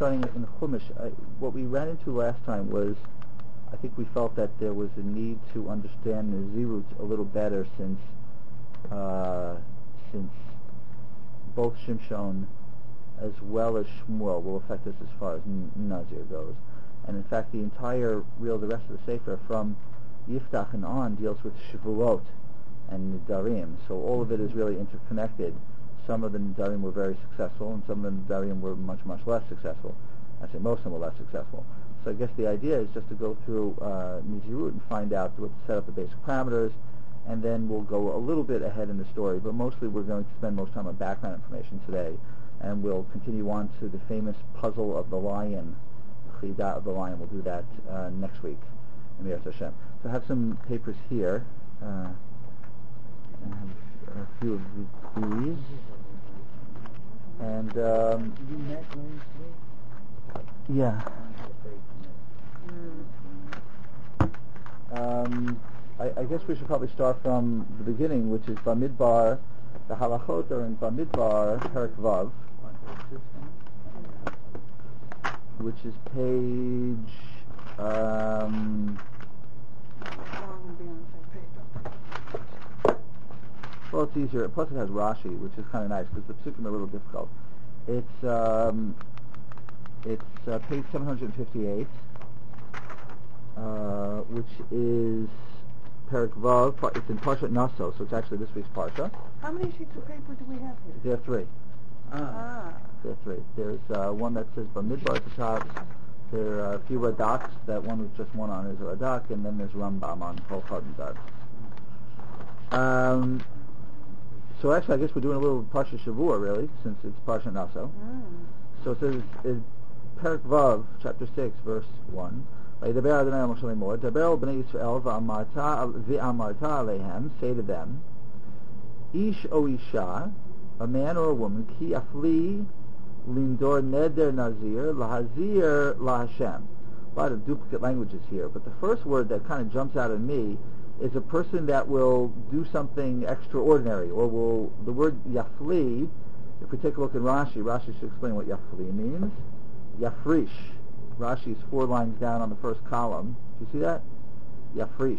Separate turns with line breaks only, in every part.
starting in Chumash. What we ran into last time was, I think we felt that there was a need to understand Nazirut a little better since both Shimshon as well as Shmuel will affect us as far as Nazir goes. And in fact, the rest of the Sefer from Yiftach and on deals with Shavuot and Nidarim. So all of it is really interconnected. Some of the Nidarim were very successful, and some of the Nidarim were much, much less successful. I say most of them were less successful. So I guess the idea is just to go through Nazirut and find out what set up the basic parameters, and then we'll go a little bit ahead in the story, but mostly we're going to spend most time on background information today, and we'll continue on to the famous puzzle of the lion, the Chidah of the lion. We'll do that next week, in Me'ez Hashem. So I have some papers here. I have a few of these. And, yeah. I guess we should probably start from the beginning, which is Bamidbar. The halachot are in Bamidbar, Perek Vav, which is page... well, it's easier. Plus it has Rashi, which is kind of nice, because the psukim are a little difficult. It's page 758, which is Perek Vav. It's in Parshat Naso, so it's actually this week's Parsha.
How many sheets of paper do we have here?
There are three. There are three. There's one that says Bamidbar at the top. There are a few Radaks, that one with just one on is a Radak, and then there's Rambam on Kol Chad and Zad. So actually, I guess we're doing a little Parsha Shavua, really, since it's Parsha Naso. So it says in Perek Vav, chapter 6, verse 1, V'yidaber Adonai Moshe Lemor, Daber al b'nei Yisrael v'amarta alehem, say to them, Ish o Isha, a man or a woman, ki afli lindor neder nazir, lahazir laHashem. A lot of duplicate languages here, but the first word that kind of jumps out at me is a person that will do something extraordinary, or the word yafli, if we take a look at Rashi should explain what yafli means. Yafrish. Rashi is 4 lines down on the first column. Do you see that? Yafrish.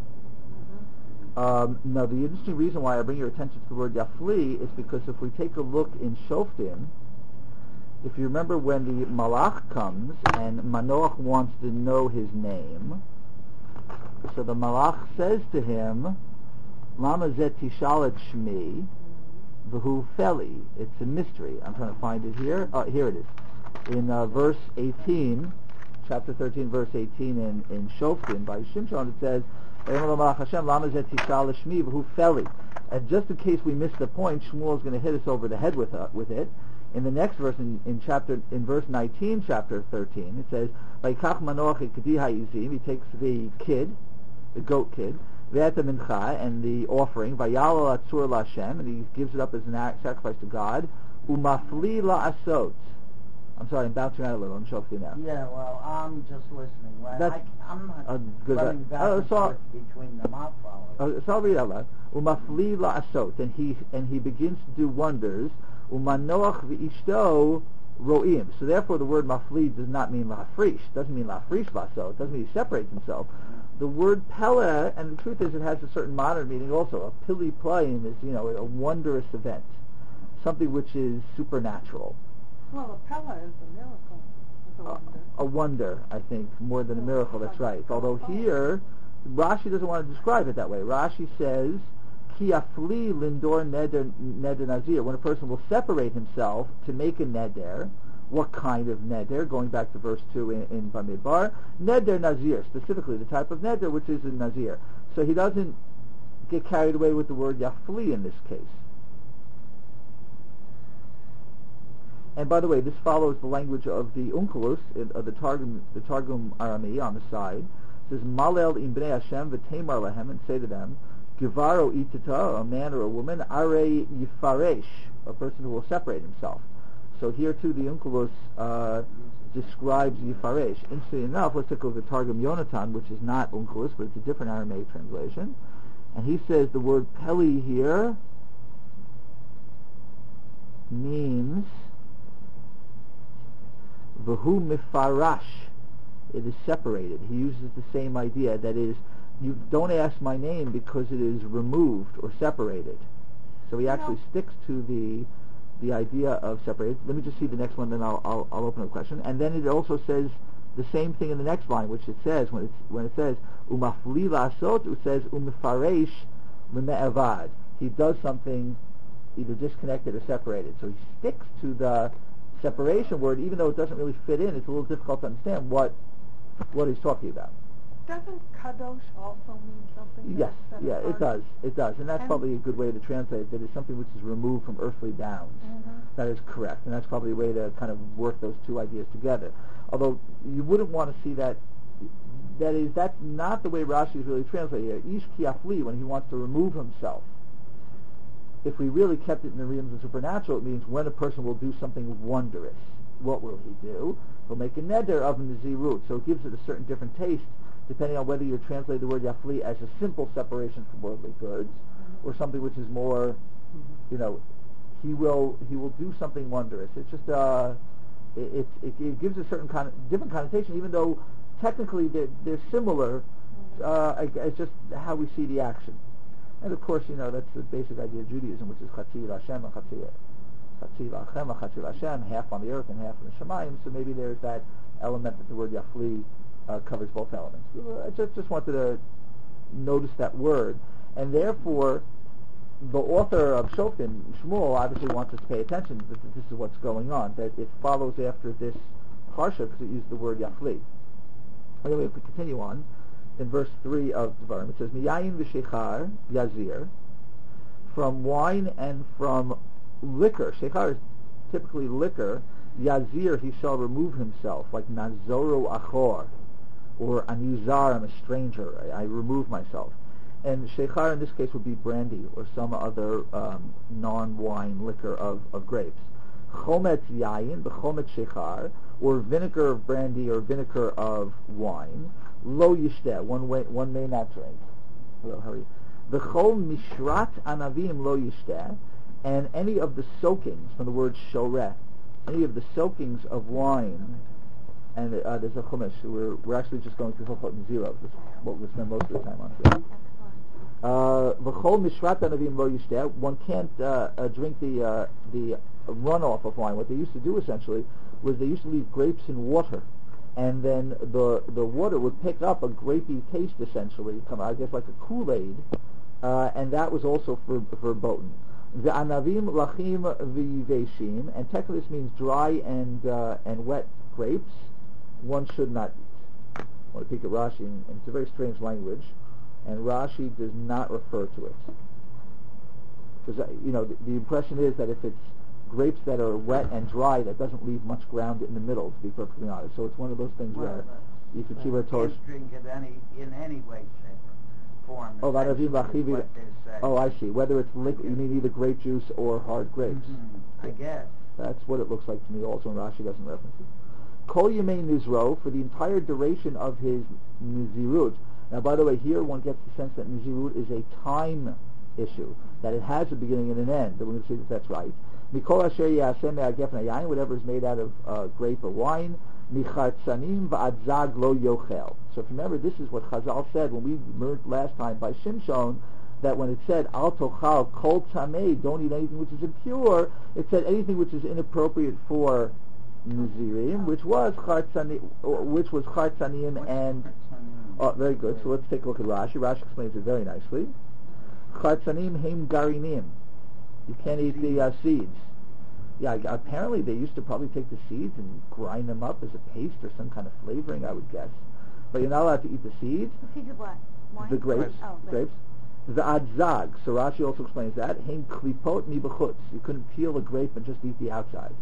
Now, the interesting reason why I bring your attention to the word yafli is because if we take a look in Shoftim, if you remember when the Malach comes and Manoach wants to know his name, so the Malach says to him, Lama zet tishal et shmi, v'hu feli. It's a mystery. I'm trying to find it here. Here it is. In verse 18, chapter 13, verse 18 in Shoftim, by Shimshon, it says, Lama zet tishal et shmi, v'hu feli. And just in case we miss the point, Shmuel is going to hit us over the head with it. In the next verse, in verse 19, chapter 13, it says, Vayikach Manoach et kedi ha'izim. He takes the kid, the goat kid, ve'et mincha, and the offering, vayalo atzur la'Hashem, and he gives it up as an sacrifice to God, umafli la'asot. I'm sorry, I'm bouncing out a little. I'm showing now.
Yeah, well, I'm just listening. I'm not running back and forth between them. I'll follow.
So I'll read out loud. Umafli la'asot, and he begins to do wonders. Umanoach v'ishto ro'im. So therefore, the word mafli does not mean la'frish. Doesn't mean la'frish la'asot. Doesn't mean he separates himself. The word pele, and the truth is, it has a certain modern meaning also. A pili playim is, a wondrous event, something which is supernatural.
Well, a pele is a miracle. It's a wonder.
A wonder, I think, more than a miracle. That's right. Although here, Rashi doesn't want to describe it that way. Rashi says, Ki afli lindor neder nazir. When a person will separate himself to make a neder, what kind of neder? Going back to verse 2 in Bamidbar, neder nazir, specifically the type of neder which is a nazir. So he doesn't get carried away with the word yafli in this case. And by the way, this follows the language of the Onkelos, of the Targum Arami on the side. It says, Malel im bnei Hashem v'teimar lahem, and say to them, Givaro itita, a man or a woman, are yifaresh, a person who will separate himself. So here too the Onkelos describes yifaresh. Interestingly enough, let's take a look at Targum Yonatan, which is not Onkelos, but it's a different Aramaic translation. And he says the word peli here means V'hu mifarash. It is separated. He uses the same idea. That is, you don't ask my name because it is removed or separated. So he actually sticks to the idea of separated. Let me just see the next one, then I'll open a question. And then it also says the same thing in the next line, which it says when it says umafli lasot, it says umifaresh l'me'avad. He does something either disconnected or separated. So he sticks to the separation word, even though it doesn't really fit in. It's a little difficult to understand what he's talking about.
Doesn't kadosh also mean something?
Yes, it does, and that's probably a good way to translate it. That it's something which is removed from earthly bounds. Mm-hmm. That is correct, and that's probably a way to kind of work those two ideas together. Although you wouldn't want to see that. That's not the way Rashi is really translating it. Ish kiafli, when he wants to remove himself. If we really kept it in the realms of supernatural, it means when a person will do something wondrous. What will he do? He'll make a neder of Nazirut, so it gives it a certain different taste, depending on whether you're translating the word yafli as a simple separation from worldly goods, or something which is more, he will do something wondrous. It's just it gives a certain different connotation, even though technically they're similar. It's just how we see the action. And of course, that's the basic idea of Judaism, which is Chatzi L'Hashem and Chatzi L'Achem and Chatzi L'Hashem, half on the earth and half on the Shemayim. So maybe there's that element that the word Yafli covers both elements. I just wanted to notice that word. And therefore, the author of Shoftim, Shmuel, obviously wants us to pay attention that this is what's going on, that it follows after this Parsha because it used the word Yafli. Anyway, if we continue on, in verse 3 of Devarim, it says, Miyayin v'shechar yazir, from wine and from liquor. Shechar is typically liquor. Yazir, he shall remove himself, like Nazoro Achor, or Anizar, I'm a stranger, I remove myself. And shechar in this case would be brandy or some other non-wine liquor of grapes. Chometz yayin, the chometz shechar, or vinegar of brandy or vinegar of wine. Lo yishteh, one may not drink. The chol mishrat anavim lo yishteh, and any of the soakings, from the word shoreh, any of the soakings of wine, and there's a chumash. We're actually just going through Hilchot Nazirot. That's what we'll spend most of the time on today. V'chol mishrat anavim lo yishteh. One can't drink the runoff of wine. What they used to do essentially was they used to leave grapes in water, and then the water would pick up a grapey taste essentially, I guess like a Kool-Aid, and that was also verboten. V'anavim lachim v'yiveshim, and technically this means dry and wet grapes. One should not eat. I want to peek at Rashi, and it's a very strange language, and Rashi does not refer to it. Because the impression is that if it's grapes that are wet and dry, that doesn't leave much ground in the middle, to be perfectly honest. So it's one of those things where you can see where Torah...
drink it in any way, shape, or form.
Oh, I see. Whether it's liquid, you mean either grape juice or hard grapes.
Mm-hmm. I guess.
That's what it looks like to me also, and Rashi doesn't reference it. Kol Yemei Nizro, for the entire duration of his Nizirut. Now, by the way, here one gets the sense that Nizirut is a time issue, that it has a beginning and an end, and we're going to see that that's right. Mikol Asher Yaseh Me'agef Nayayin, whatever is made out of grape or wine, Michartzanim V'adzag Lo Yochel. So if you remember, this is what Chazal said when we learned last time by Shimshon, that when it said Al Tochal Kol Tzamei, don't eat anything which is impure, it said anything which is inappropriate for Nazirim, which was Chartzanim and... Oh, very good. So let's take a look at Rashi. Rashi explains it very nicely. Chartzanim Heim Garinim. You can't eat the seeds. Yeah, apparently they used to probably take the seeds and grind them up as a paste or some kind of flavoring, I would guess. But you're not allowed to eat the seeds.
The seeds of what? Wine?
The grapes. Oh, grapes. The adzag. So Rashi also explains that. Heim klipot mi b'chutz. You couldn't peel a grape and just eat the outside.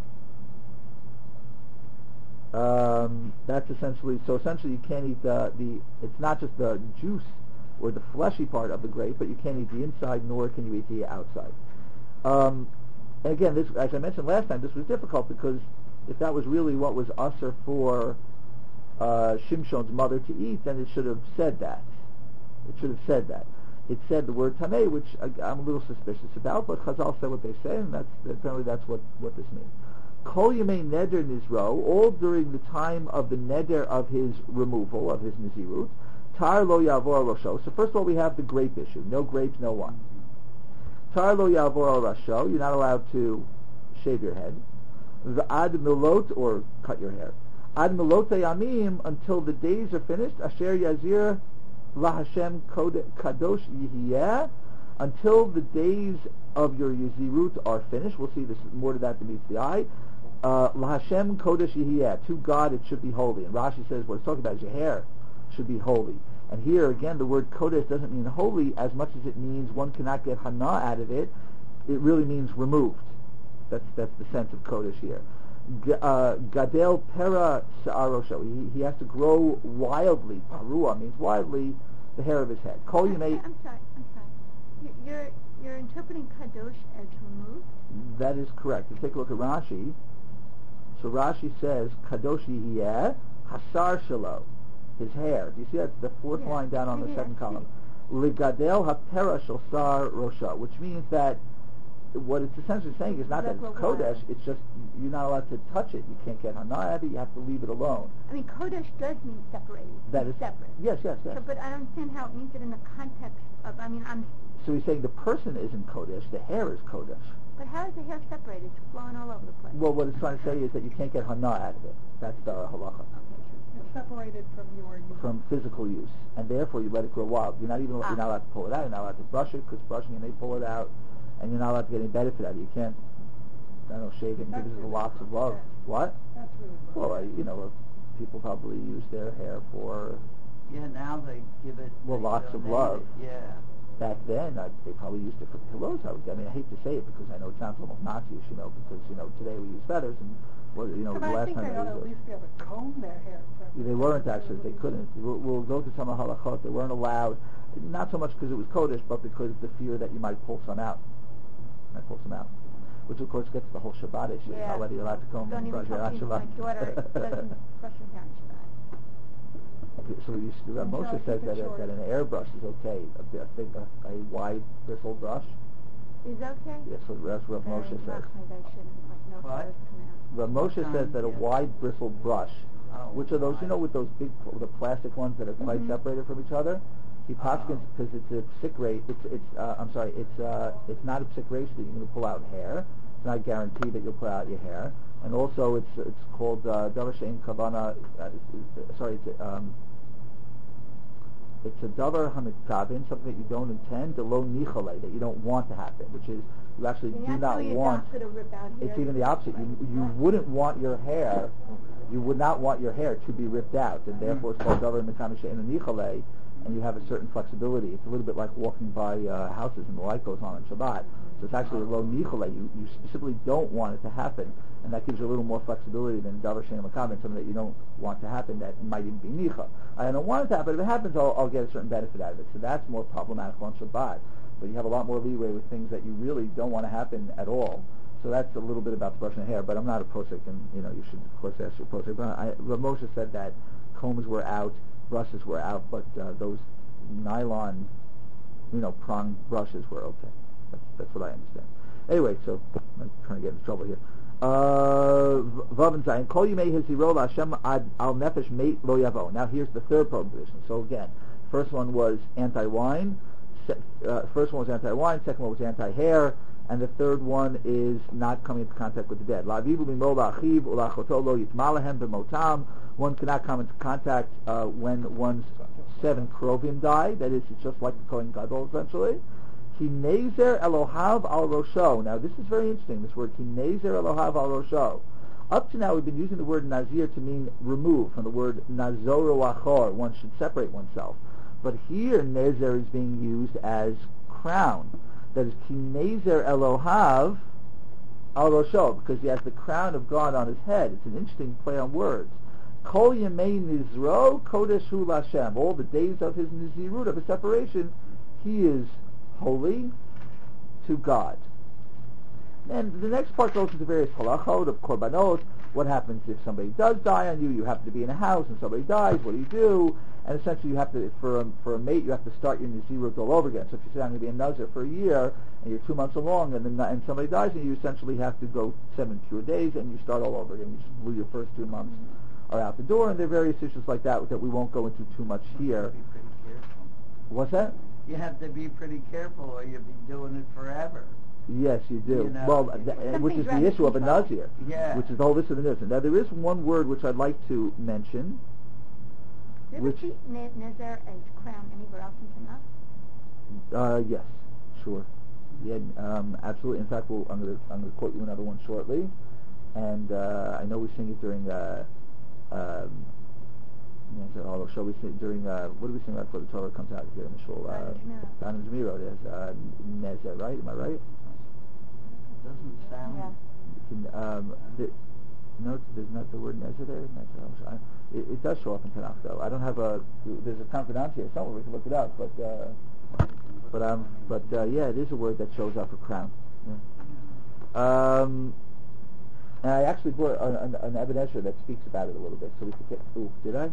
That's essentially, so essentially you can't eat it's not just the juice or the fleshy part of the grape, but you can't eat the inside, nor can you eat the outside. And again, this, as I mentioned last time, this was difficult because if that was really what was usher for Shimshon's mother to eat, then it should have said that. It said the word tamei, which I'm a little suspicious about, but Chazal said what they say, and apparently that's what this means. Kol Yemei Neder Nizro, all during the time of the Neder of his removal, of his Nizirut, Tar Lo Yavor Rosho. So first of all, we have the grape issue. No grapes, no wine. Tar Lo Yavor Rosho, you're not allowed to shave your head. Ad Milot, or cut your hair. Ad Milot Yamim, until the days are finished. Asher Yazir La Hashem Kadosh Yihiyeh, until the days of your Yizirut are finished. We'll see this more to that than meets the eye. La Hashem Kodesh Yihiyeh, to God it should be holy. And Rashi says what it's talking about is your hair should be holy. And here again, the word Kodesh doesn't mean holy as much as it means one cannot get Hana out of it. It really means removed. That's the sense of Kodesh here. Gadel Pera Sa'arosho. He has to grow wildly. Parua means wildly the hair of his head. Kol Yemei.
I'm sorry. You're interpreting Kadosh as removed?
That is correct. You take a look at Rashi. So Rashi says, Kadosh Yihiyeh Hasar Shalo, his hair. Do you see that? The fourth line down on the second column. Ligadel HaPera Shel Sar Rosha, which means that what it's essentially saying is not that it's Kodesh, it's just you're not allowed to touch it. You can't get Hana out of it, you have to leave it alone.
I mean, Kodesh does mean separated.
That is
separate.
Yes.
So, but I don't understand how it means it in the context of,
So he's saying the person isn't Kodesh, the hair is Kodesh.
But how is the hair separated? It's flowing all over the place.
Well, what it's trying to say is that you can't get Hana out of it. That's the halacha.
It's separated from your use.
From physical use. And therefore you let it grow wild. You're not allowed to pull it out, you're not allowed to brush it, because brushing it may pull it out. And you're not allowed to get any benefit out of it. You can't, shave it and give it lots of love. What?
That's really
well, people probably use their hair for...
Yeah, now they give it...
Well, lots of love.
Yeah.
Back then, they probably used it for pillows. I hate to say it because I know it sounds almost Nazi-ish, because, today we use feathers and, the last time...
They at least be able to comb their hair.
They weren't actually. They couldn't. We'll go to some of halachot. They weren't allowed, not so much because it was Kodesh, but because the fear that you might pull some out. Which of course gets to the whole Shabbat issue.
Yeah.
How whether you're allowed to comb and brush your Shabbat.
My daughter doesn't brush her hair on Shabbat.
So Rav Moshe says that an airbrush is okay. A wide bristle brush
is okay.
Yes, that's what Rav Moshe says. Rav Moshe says that a wide bristle brush, which are those, with those big, the plastic ones that are quite separated from each other. He paskins because it's a psik rate. It's not a psik ratio that you're going to pull out hair. It's not guaranteed that you'll pull out your hair. And also, it's called davar she'en kavana. It's a davar hamitkavin, something that you don't intend, the lo nichale, that you don't want to happen, which is you actually do not want. It's even the opposite. You wouldn't want your hair. You would not want your hair to be ripped out, and therefore it's called davar hamitkavin she'en nichale. And you have a certain flexibility. It's a little bit like walking by houses and the light goes on Shabbat. So it's actually a lo nichale. You specifically don't want it to happen, and that gives you a little more flexibility than davar she'en makavin, something that you don't want to happen that might even be nicha. I don't want it to happen. If it happens, I'll get a certain benefit out of it. So that's more problematic on Shabbat. But you have a lot more leeway with things that you really don't want to happen at all. So that's a little bit about the brushing of hair. But I'm not a posek, and you should of course ask your posek. But Rav Moshe said that combs were out, brushes were out, but those nylon, prong brushes were okay. That's what I understand. Anyway, so I'm trying to get into trouble here. Vav and Zayin. Kol yimei hiziro Hashem ad al nefesh meit lo yavo. Now here's the third prohibition. So again, first one was anti-wine. First one was anti-wine. Second one was anti-hair. And the third one is not coming into contact with the dead. One cannot come into contact when one's 7 krovim die. That is, it's just like the Kohen Gadol, essentially. Kinezer Elohav al Rosho. Now, this is very interesting, this word, Kinezer Elohav al Rosho. Up to now, we've been using the word Nazir to mean remove, from the word Nazoro Achor. One should separate oneself. But here, Nezer is being used as crown. That is Kinezer Elohav al Rosho, because he has the crown of God on his head. It's an interesting play on words. Kol Yemei Nizro Kodesh Hu Lashem. All the days of his Nizirut, of his separation, he is holy to God. And the next part goes into various halachot of korbanot. What happens if somebody does die on you? You happen to be in a house and somebody dies. What do? And essentially, you have to, for a mate, you have to start your nazirut all over again. So if you say I'm going to be a nazir for a year and you're 2 months along, and somebody dies, and you essentially have to go 7 pure days and you start all over again. You just blew your first 2 months are out the door, and there are various issues like that we won't go into too much here.
You have to be pretty careful.
What's that?
You have to be pretty careful, or you'll be doing it forever.
Yes, you do.
You know,
well, which is the issue of a nazir.
Yeah.
Which is the whole issue of the nazir. Now, there is one word which I'd like to mention.
Do you ever see nazir as crown anywhere else in Tanakh?
Yes, sure. Yeah, absolutely. In fact, I'm going to quote you another one shortly, and I know we sing it during. Shall we sing during? What do we sing right before the Torah comes out here in the shul? Dan and Zemiro. There's Nezer, right? Am I right?
It doesn't sound.
Yeah. No, there's not the word Nezer there. It does show up in Tanakh, though. I don't have there's a confidant here somewhere. We can look it up, but yeah, it is a word that shows up for crown. Yeah. And I actually brought an Eben Ezra that speaks about it a little bit, so we could get. Ooh, did I?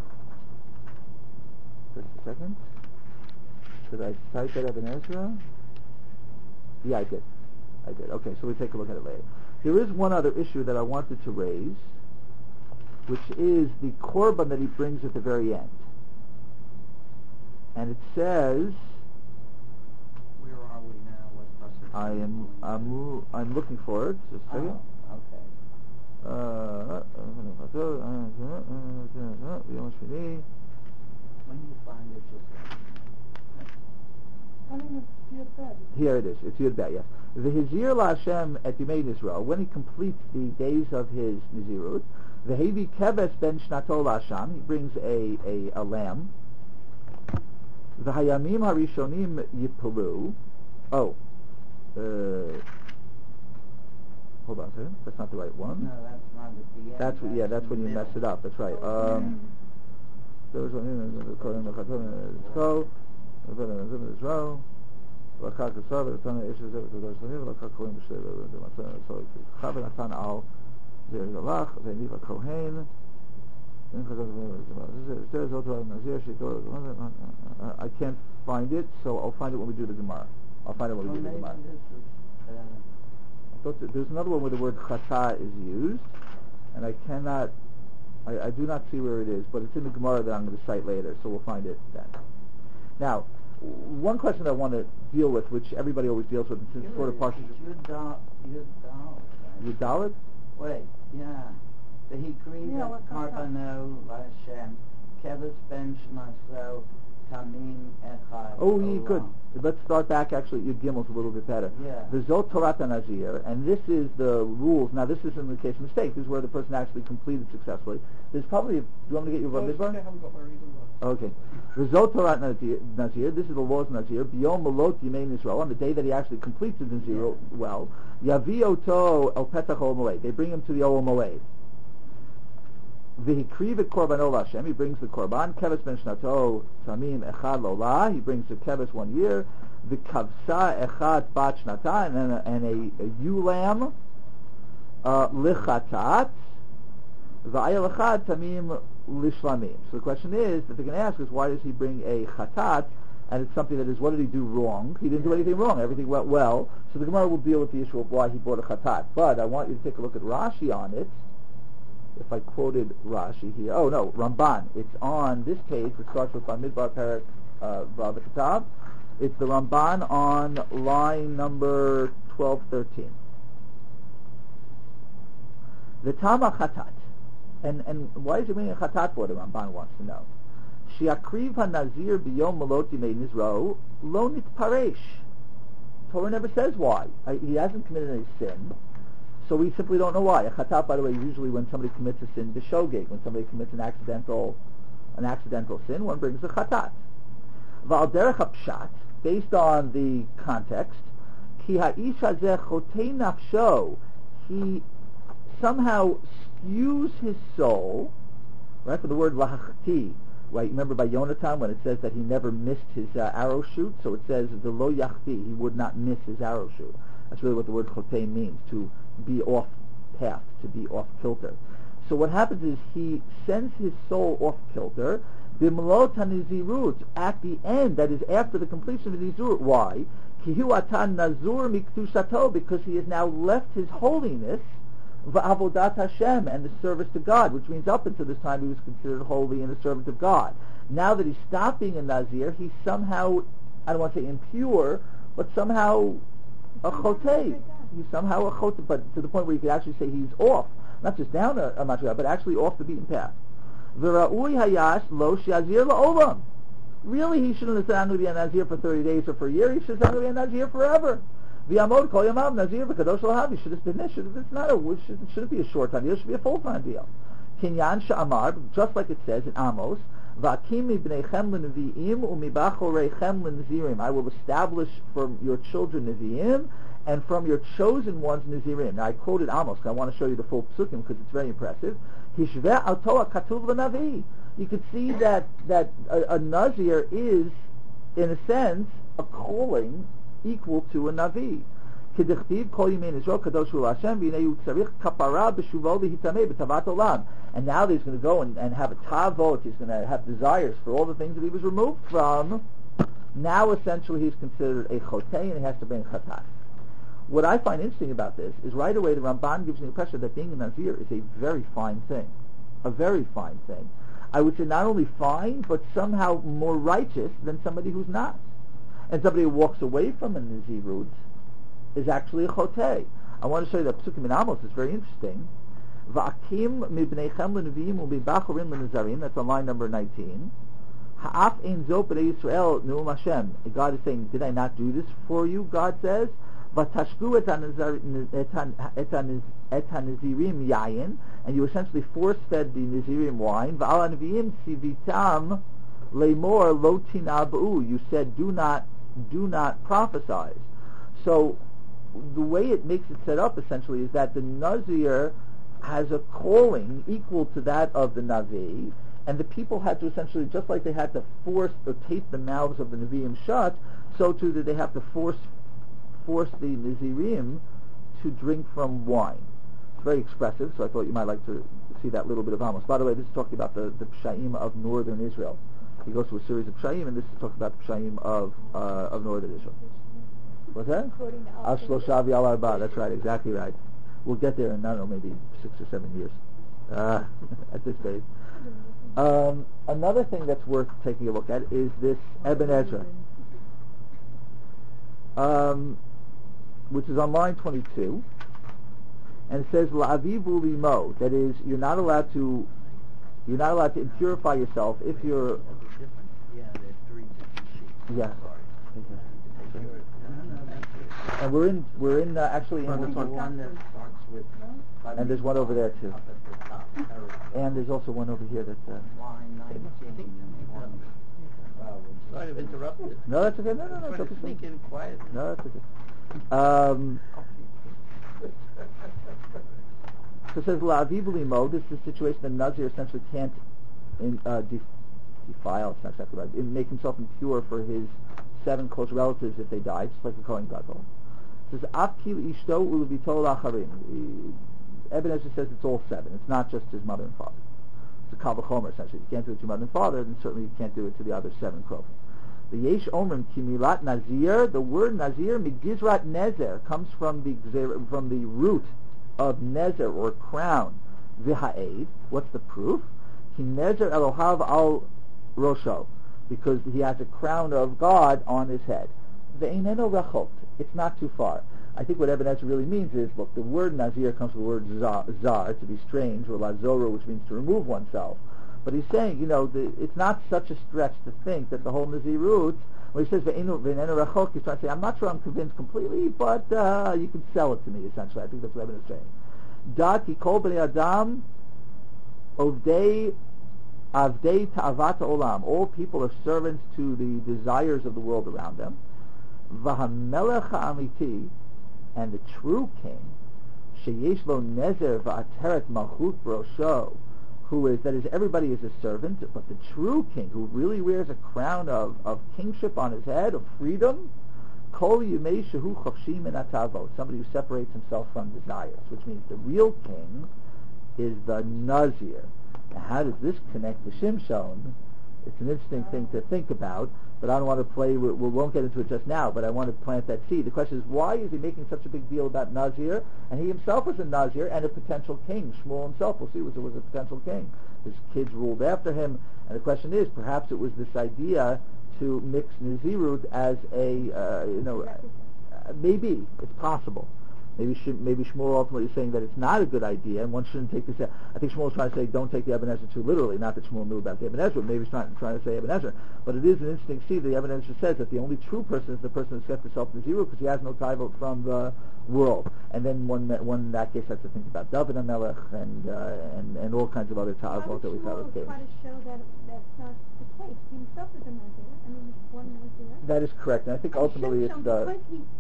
Just a second. Did I cite that Eben Ezra? Yeah, I did. Okay, so we take a look at it later. There is one other issue that I wanted to raise, which is the korban that he brings at the very end. And it says,
where are we now?
I'm looking for it. Just a second.
Okay. When you find it, just
here it is. It's Yud Bet, yes. The Hizir LaHashem et Yimei Nizro, when he completes the days of his Nizirut, the Hevi Keves ben Shnato LaHashem, he brings a lamb. The Hayamim Harishonim Yipalu. Hold on a second. That's not the right one.
No, that's not at the end.
That's when you mess it up. That's right. I can't find it, so I'll find it when we do the Gemara. There's another one where the word chata is used, and I do not see where it is, but it's in the Gemara that I'm going to cite later, so we'll find it then. Now, one question I want to deal with, which everybody always deals with, and since sort of partial... Yudalit?
Wait, yeah. The Hikriva, Karpano, Lashem, Kevis Ben Shmaso, Tamim Echad.
Oh, good. Let's start back actually at Yud Gimel, a little bit better.
Yeah.
The Zot Torat HaNazir, and this is the rules. Now, this isn't the case of mistake. This is where the person actually completed successfully. There's probably, do you want me to get your Rav Midbar? Okay. The Zot Torat Nazir, this is the laws of Nazir. B'yom Malot Yimei Nizro, on the day that he actually completes the Nazir well. Yavi Oto El Petach Ol Moed. They bring him to the Ol Moed. V'hikrivet korbanol Hashem, he brings the korban. Keves ben shnato tamim echad lola, he brings the keves 1 year. V'kavsa echad bat shnata, and a ewe lamb lichatat. V'ayel echad tamim lishlamim. So the question is that they can ask is, why does he bring a chatat? And it's something that is, what did he do wrong? He didn't do anything wrong. Everything went well. So the Gemara will deal with the issue of why he brought a chatat. But I want you to take a look at Rashi on it. If I quoted Rashi here, Ramban. It's on this page. It starts with Bamidbar Perek Vav Kitab. It's the Ramban on line number 1213. The Tama Chatat, and why is it bringing a Chatat for? The Ramban wants to know. Shiakriv HaNazir b'yom malot yimei nizro lo nitparesh. Torah never says why. He hasn't committed any sin. So we simply don't know why. A chatat, by the way, usually when somebody commits a sin, b'shogeg, when somebody commits an accidental sin, one brings a chatat. V'al derech hapshat, based on the context, ki ha'ish hazeh chotei nafsho, he somehow skews his soul, right, for the word lahachti, right, remember by Yonatan when it says that he never missed his arrow shoot, so it says the lo yachti, he would not miss his arrow shoot. That's really what the word chotei means, to be off path, to be off kilter. So what happens is he sends his soul off kilter, b'mlot hanizirut, at the end, that is after the completion of the nizirut. Why? Kihu atan nazur miktushato, because he has now left his holiness, v'avodat Hashem, and the service to God, which means up until this time he was considered holy and a servant of God. Now that he stopped being a nazir, he's somehow, I don't want to say impure, but somehow a chotei. He's somehow a chotei, but to the point where you could actually say he's off, not just down a madriga, but actually off the beaten path. V'ra'ui hayash lo shazir la'olam. Really, he shouldn't have said, I'm going to be a nazir for 30 days or for a year. He should have said, I'm going to be a nazir forever. V'yamod kol yamav nazir v'kadosh l'hav. He should have been this. It's not shouldn't be a short time deal. It should be a full-time deal. Kinyan sha'amar, just like it says in Amos, V'akim mibnechem l'nevi'im u'mibachorei l'nazirim. I will establish from your children nevi'im and from your chosen ones nazirim. Now I quoted Amos, I want to show you the full psukim because it's very impressive. Hishveh altoa katuv l'navi. You could see that a nazir is, in a sense, a calling equal to a navi. K'dichtiv kol yimin Israel kadosh hu Hashem v'nei tzarich kapara b'shuvo v'hitamei b'tavat olam. And now he's going to go and have a tavot. He's going to have desires for all the things that he was removed from. Now essentially he's considered a chotei and he has to bring chatat. What I find interesting about this is right away the Ramban gives me the impression that being a nazir is a very fine thing. A very fine thing. I would say not only fine, but somehow more righteous than somebody who's not. And somebody who walks away from a nazirut is actually a chotei. I want to show you that Psukim in Amos is very interesting. Va'akim mibnechem l'nevi'im u'mibachorim l'nazarim. That's on line number 19. Ha'af ein zo b'nei Yisrael nu'um Hashem. God is saying, did I not do this for you? God says, V'tashku et hanazirim yayin, and you essentially force-fed the nazirim wine. V'al hanaviim sivitam leimor lo tinabu. You said, do not prophesy. So the way it makes it set up essentially is that the nazir has a calling equal to that of the navi, and the people had to essentially, just like they had to force or tape the mouths of the naviim shut, so too did they have to force the nazirim to drink from wine. It's very expressive, so I thought you might like to see that little bit of Amos. By the way, this is talking about the pshaim of northern Israel. He goes through a series of pshaim, and this is talking about the pshaim of northern Israel. What's that? Ashloshav Yal Arba. That's right, exactly right. We'll get there in, I don't know, maybe 6 or 7 years at this stage. Another thing that's worth taking a look at is this Eben Ezra, which is on line 22, and it says La'avivu limo. That is, you're not allowed to impurify yourself if you're.
Yeah, there's 3 different sheets.
Yeah. And we're in actually in
the one that starts with.
And there's one over there too. And there's also one over here that's.
Line 19.
Sorry to interrupt you.
No, that's okay. No, it's okay.
Sneak in quietly.
No, that's okay. So it says la'aviv limo. This is a situation that Nazir essentially can't defile. It's not exactly right. Make himself impure for his 7 close relatives if they die, just like the Kohen Gadol. It says afkil ishto ulevitol acharim. Eben Ezra says it's all 7. It's not just his mother and father. It's a kal v'chomer essentially. You can't do it to your mother and father, then certainly you can't do it to the other 7 krovim. The yesh omrim kimilat nazir. The word nazir migizrat nezer comes from the root of nezer or crown. V'ha'ed. What's the proof? Ki nezer Elohav al rosho, because he has a crown of God on his head. Ve'eineno rachok. It's not too far. I think what Eben Ezra really means is, look, the word nazir comes from the word zar, to be strange, or lazoro, which means to remove oneself. But he's saying, it's not such a stretch to think that the whole nazirut, when he says ve'eineno rachok, he's trying to say, I'm not sure I'm convinced completely, but you can sell it to me, essentially. I think that's what Eben is saying. Dat ki kol b'nei adam avdei ta'avat olam. All people are servants to the desires of the world around them. V'hamelech ha'amiti, and the true king, sheyesh lo nezer va'ateret malchut brosho, who is, that is, everybody is a servant, but the true king, who really wears a crown of kingship on his head, of freedom, Kol Yimei Shehu Chofshim Min Hatavot, somebody who separates himself from desires, which means the real king is the Nazir. Now, how does this connect to Shimshon? It's an interesting thing to think about, but I don't want to play, we won't get into it just now, but I want to plant that seed. The question is, why is he making such a big deal about Nazir? And he himself was a Nazir and a potential king. Shmuel himself, we'll see, was a potential king. His kids ruled after him, and the question is, perhaps it was this idea to mix Nazirut as a, maybe, it's possible. Maybe Shmuel ultimately is saying that it's not a good idea, and one shouldn't take this. I think Shmuel is trying to say, don't take the Ibn Ezra too literally. Not that Shmuel knew about the Ibn Ezra. Maybe he's not trying to say Ibn Ezra. But it is an interesting see. The Ibn Ezra says that the only true person is the person who sets himself in zero because he has no taiva from the world. And then one in that case has to think about David HaMelech and all kinds of other taivot that we thought was famous.
Try to show that that's not the case. He himself is a Nazir. I mean, he's one Nazir.
That is correct, and I think ultimately it's the.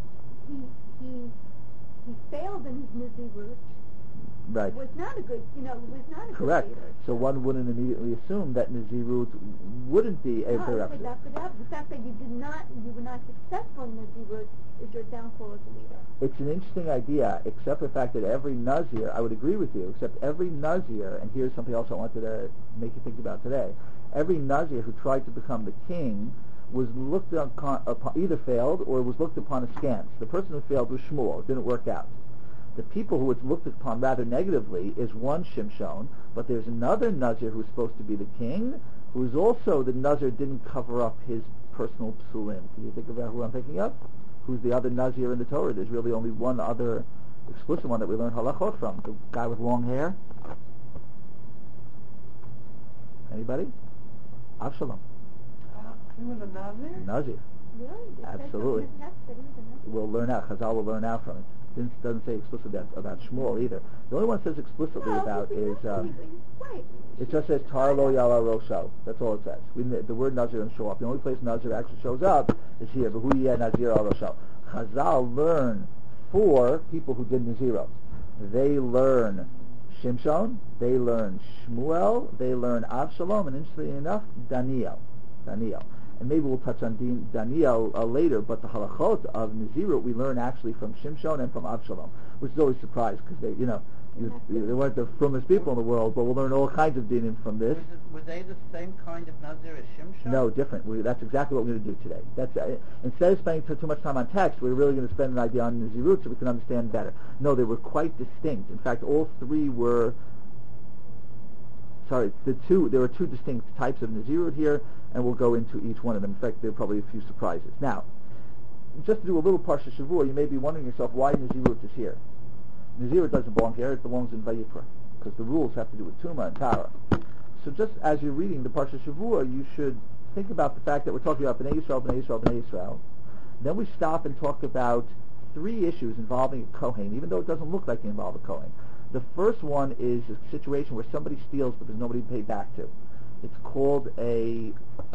He failed in his Nazirut.
Right.
Was not a good, was not a
correct.
good leader.
So one wouldn't immediately assume that Nazirut wouldn't be a prerequisite.
The fact that you were not successful in Nazirut is your downfall as a leader.
It's an interesting idea, except for the fact that every Nazir, I would agree with you, except every Nazir, and here's something else I wanted to make you think about today, every Nazir who tried to become the king was looked upon, either failed or was looked upon askance. The person who failed was Shmuel. It didn't work out. The people who was looked upon rather negatively is one Shimshon, but there's another Nazir who's supposed to be the king, who's also, the Nazir didn't cover up his personal psulim. Can you think about who I'm thinking of? Who's the other Nazir in the Torah? There's really only one other explicit one that we learn halachot from. The guy with long hair? Anybody? Avshalom.
He was a Nazir?
Nazir.
Really?
Absolutely. We'll learn out. Chazal will learn out from it. It doesn't say explicitly about Shmuel either. The only one it says explicitly about is, it just says Tar lo yala rosho. That's all it says. The word Nazir doesn't show up. The only place Nazir actually shows up is here. V'hu yeh Nazir al rosho. Chazal learn for people who did Nazirot. They learn Shimshon, they learn Shmuel, they learn Avshalom, and interestingly enough, Daniel. And maybe we'll touch on Daniel later, but the halachot of Nazirut we learn actually from Shimshon and from Avshalom, which is always a surprise because they weren't the frummest people in the world, but we'll learn all kinds of dinim from this.
Were they the same kind of Nazir as Shimshon?
No, different. That's exactly what we're going to do today. That's instead of spending too much time on text, we're really going to spend an idea on Nazirut so we can understand better. No, they were quite distinct. In fact, all three were. Sorry, there were two distinct types of Nazirut here, and we'll go into each one of them. In fact, there are probably a few surprises. Now, just to do a little Parsha Shavua, you may be wondering yourself why Nazirut is here. Nazirut doesn't belong here, it belongs in Vayikra, because the rules have to do with Tuma and Tara. So just as you're reading the Parsha Shavua, you should think about the fact that we're talking about Bnei Yisrael, Bnei Yisrael, Bnei Yisrael. Then we stop and talk about three issues involving a Kohen, even though it doesn't look like they involve a Kohen. The first one is a situation where somebody steals but there's nobody to pay back to. It's called a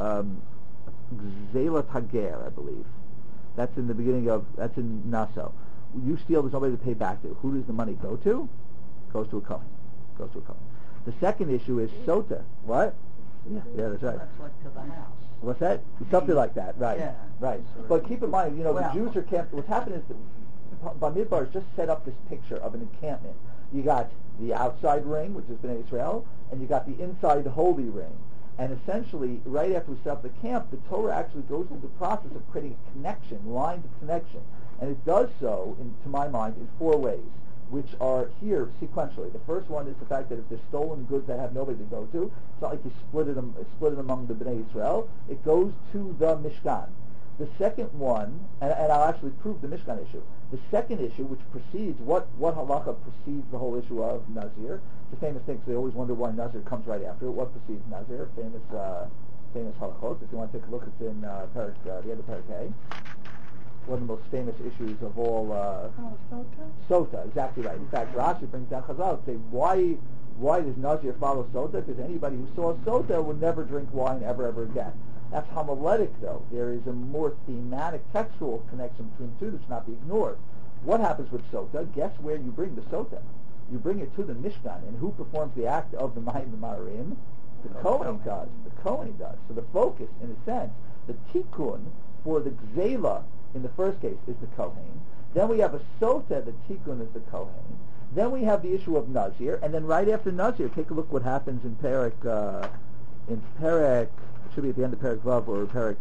Gzela Tager, I believe. That's in the beginning that's in Nassau. You steal, there's nobody to pay back to. Who does the money go to? Goes to a Kohen. The second issue is Sota. What? Yeah, that's right.
That's like to the house.
What's that? Something like that, right.
Yeah.
Right. But keep in mind, the Jews are camped. What's happened is Bamidbar has just set up this picture of an encampment. You got the outside ring, which is Bnei Israel, and you got the inside holy ring. And essentially, right after we set up the camp, the Torah actually goes through the process of creating a connection, lines of connection. And it does so, to my mind, in four ways, which are here sequentially. The first one is the fact that if there's stolen goods that have nobody to go to, it's not like you split it among the Bnei Israel. It goes to the Mishkan. The second one, and I'll actually prove the Mishkan issue. The second issue, which precedes what halacha precedes the whole issue of Nazir. It's a famous thing, so they always wonder why Nazir comes right after it. What precedes Nazir? Famous halachot. If you want to take a look, it's in the end of Perek A. One of the most famous issues of all.
Sota?
Sota, exactly right. In fact, Rashi brings down Chazal to say why does Nazir follow Sota? Because anybody who saw Sota would never drink wine ever again. That's homiletic, though. There is a more thematic, textual connection between the two that should not be ignored. What happens with Sota? Guess where you bring the Sota? You bring it to the Mishkan, and who performs the act of the Mayim Marim? The Kohen does. The Kohen does. So the focus, in a sense, the tikkun for the Gzela in the first case, is the Kohen. Then we have a Sota, the Tikkun is the Kohen. Then we have the issue of Nazir, and then right after Nazir, take a look what happens in Perek, it should be at the end of Perek Vav or Perek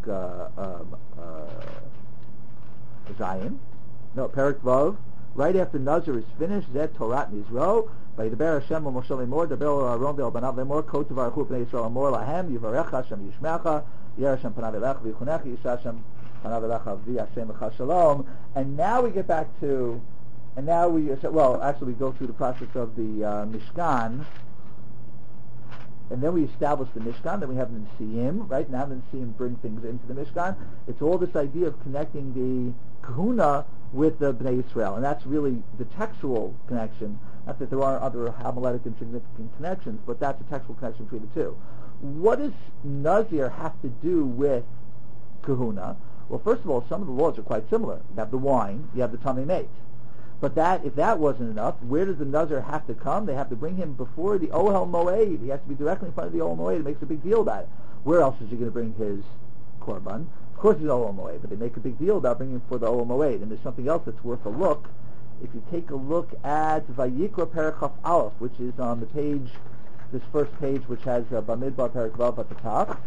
Zion. No, Perek Vav. Right after Nazir is finished, Zet Torat Nizro, Vayidaber Hashem Moshe Lemor, Daber Aaron B'Banav Lemor, Kot Tvarchu B'nei Yisrael Lemor Lahem, Yivarecha Hashem Yishmecha, Yer Hashem Panav Elecha V'Yichunecha, Yisha Hashem Panav Elecha V'Yashem Lecha Shalom. And now we get back to, and now we, well, actually we go through the process of the Mishkan, and then we establish the Mishkan, then we have the Nesiim, right? Now the Nesiim bring things into the Mishkan. It's all this idea of connecting the Kahuna with the Bnei Yisrael, and that's really the textual connection. Not that there are other homiletic and significant connections, but that's a textual connection between the two. What does Nazir have to do with Kahuna? Well, first of all, some of the laws are quite similar. You have the wine, you have the Tamei Meit. But if that wasn't enough, where does the Nazir have to come? They have to bring him before the Ohel Moed. He has to be directly in front of the Ohel Moed. It makes a big deal about it. Where else is he going to bring his Korban? Of course it's Ohel Moed, but they make a big deal about bringing him for the Ohel Moed. And there's something else that's worth a look. If you take a look at Vayikra Perek Chaf Aleph, which is on the page, this first page, which has Bamidbar Perek Vav at the top,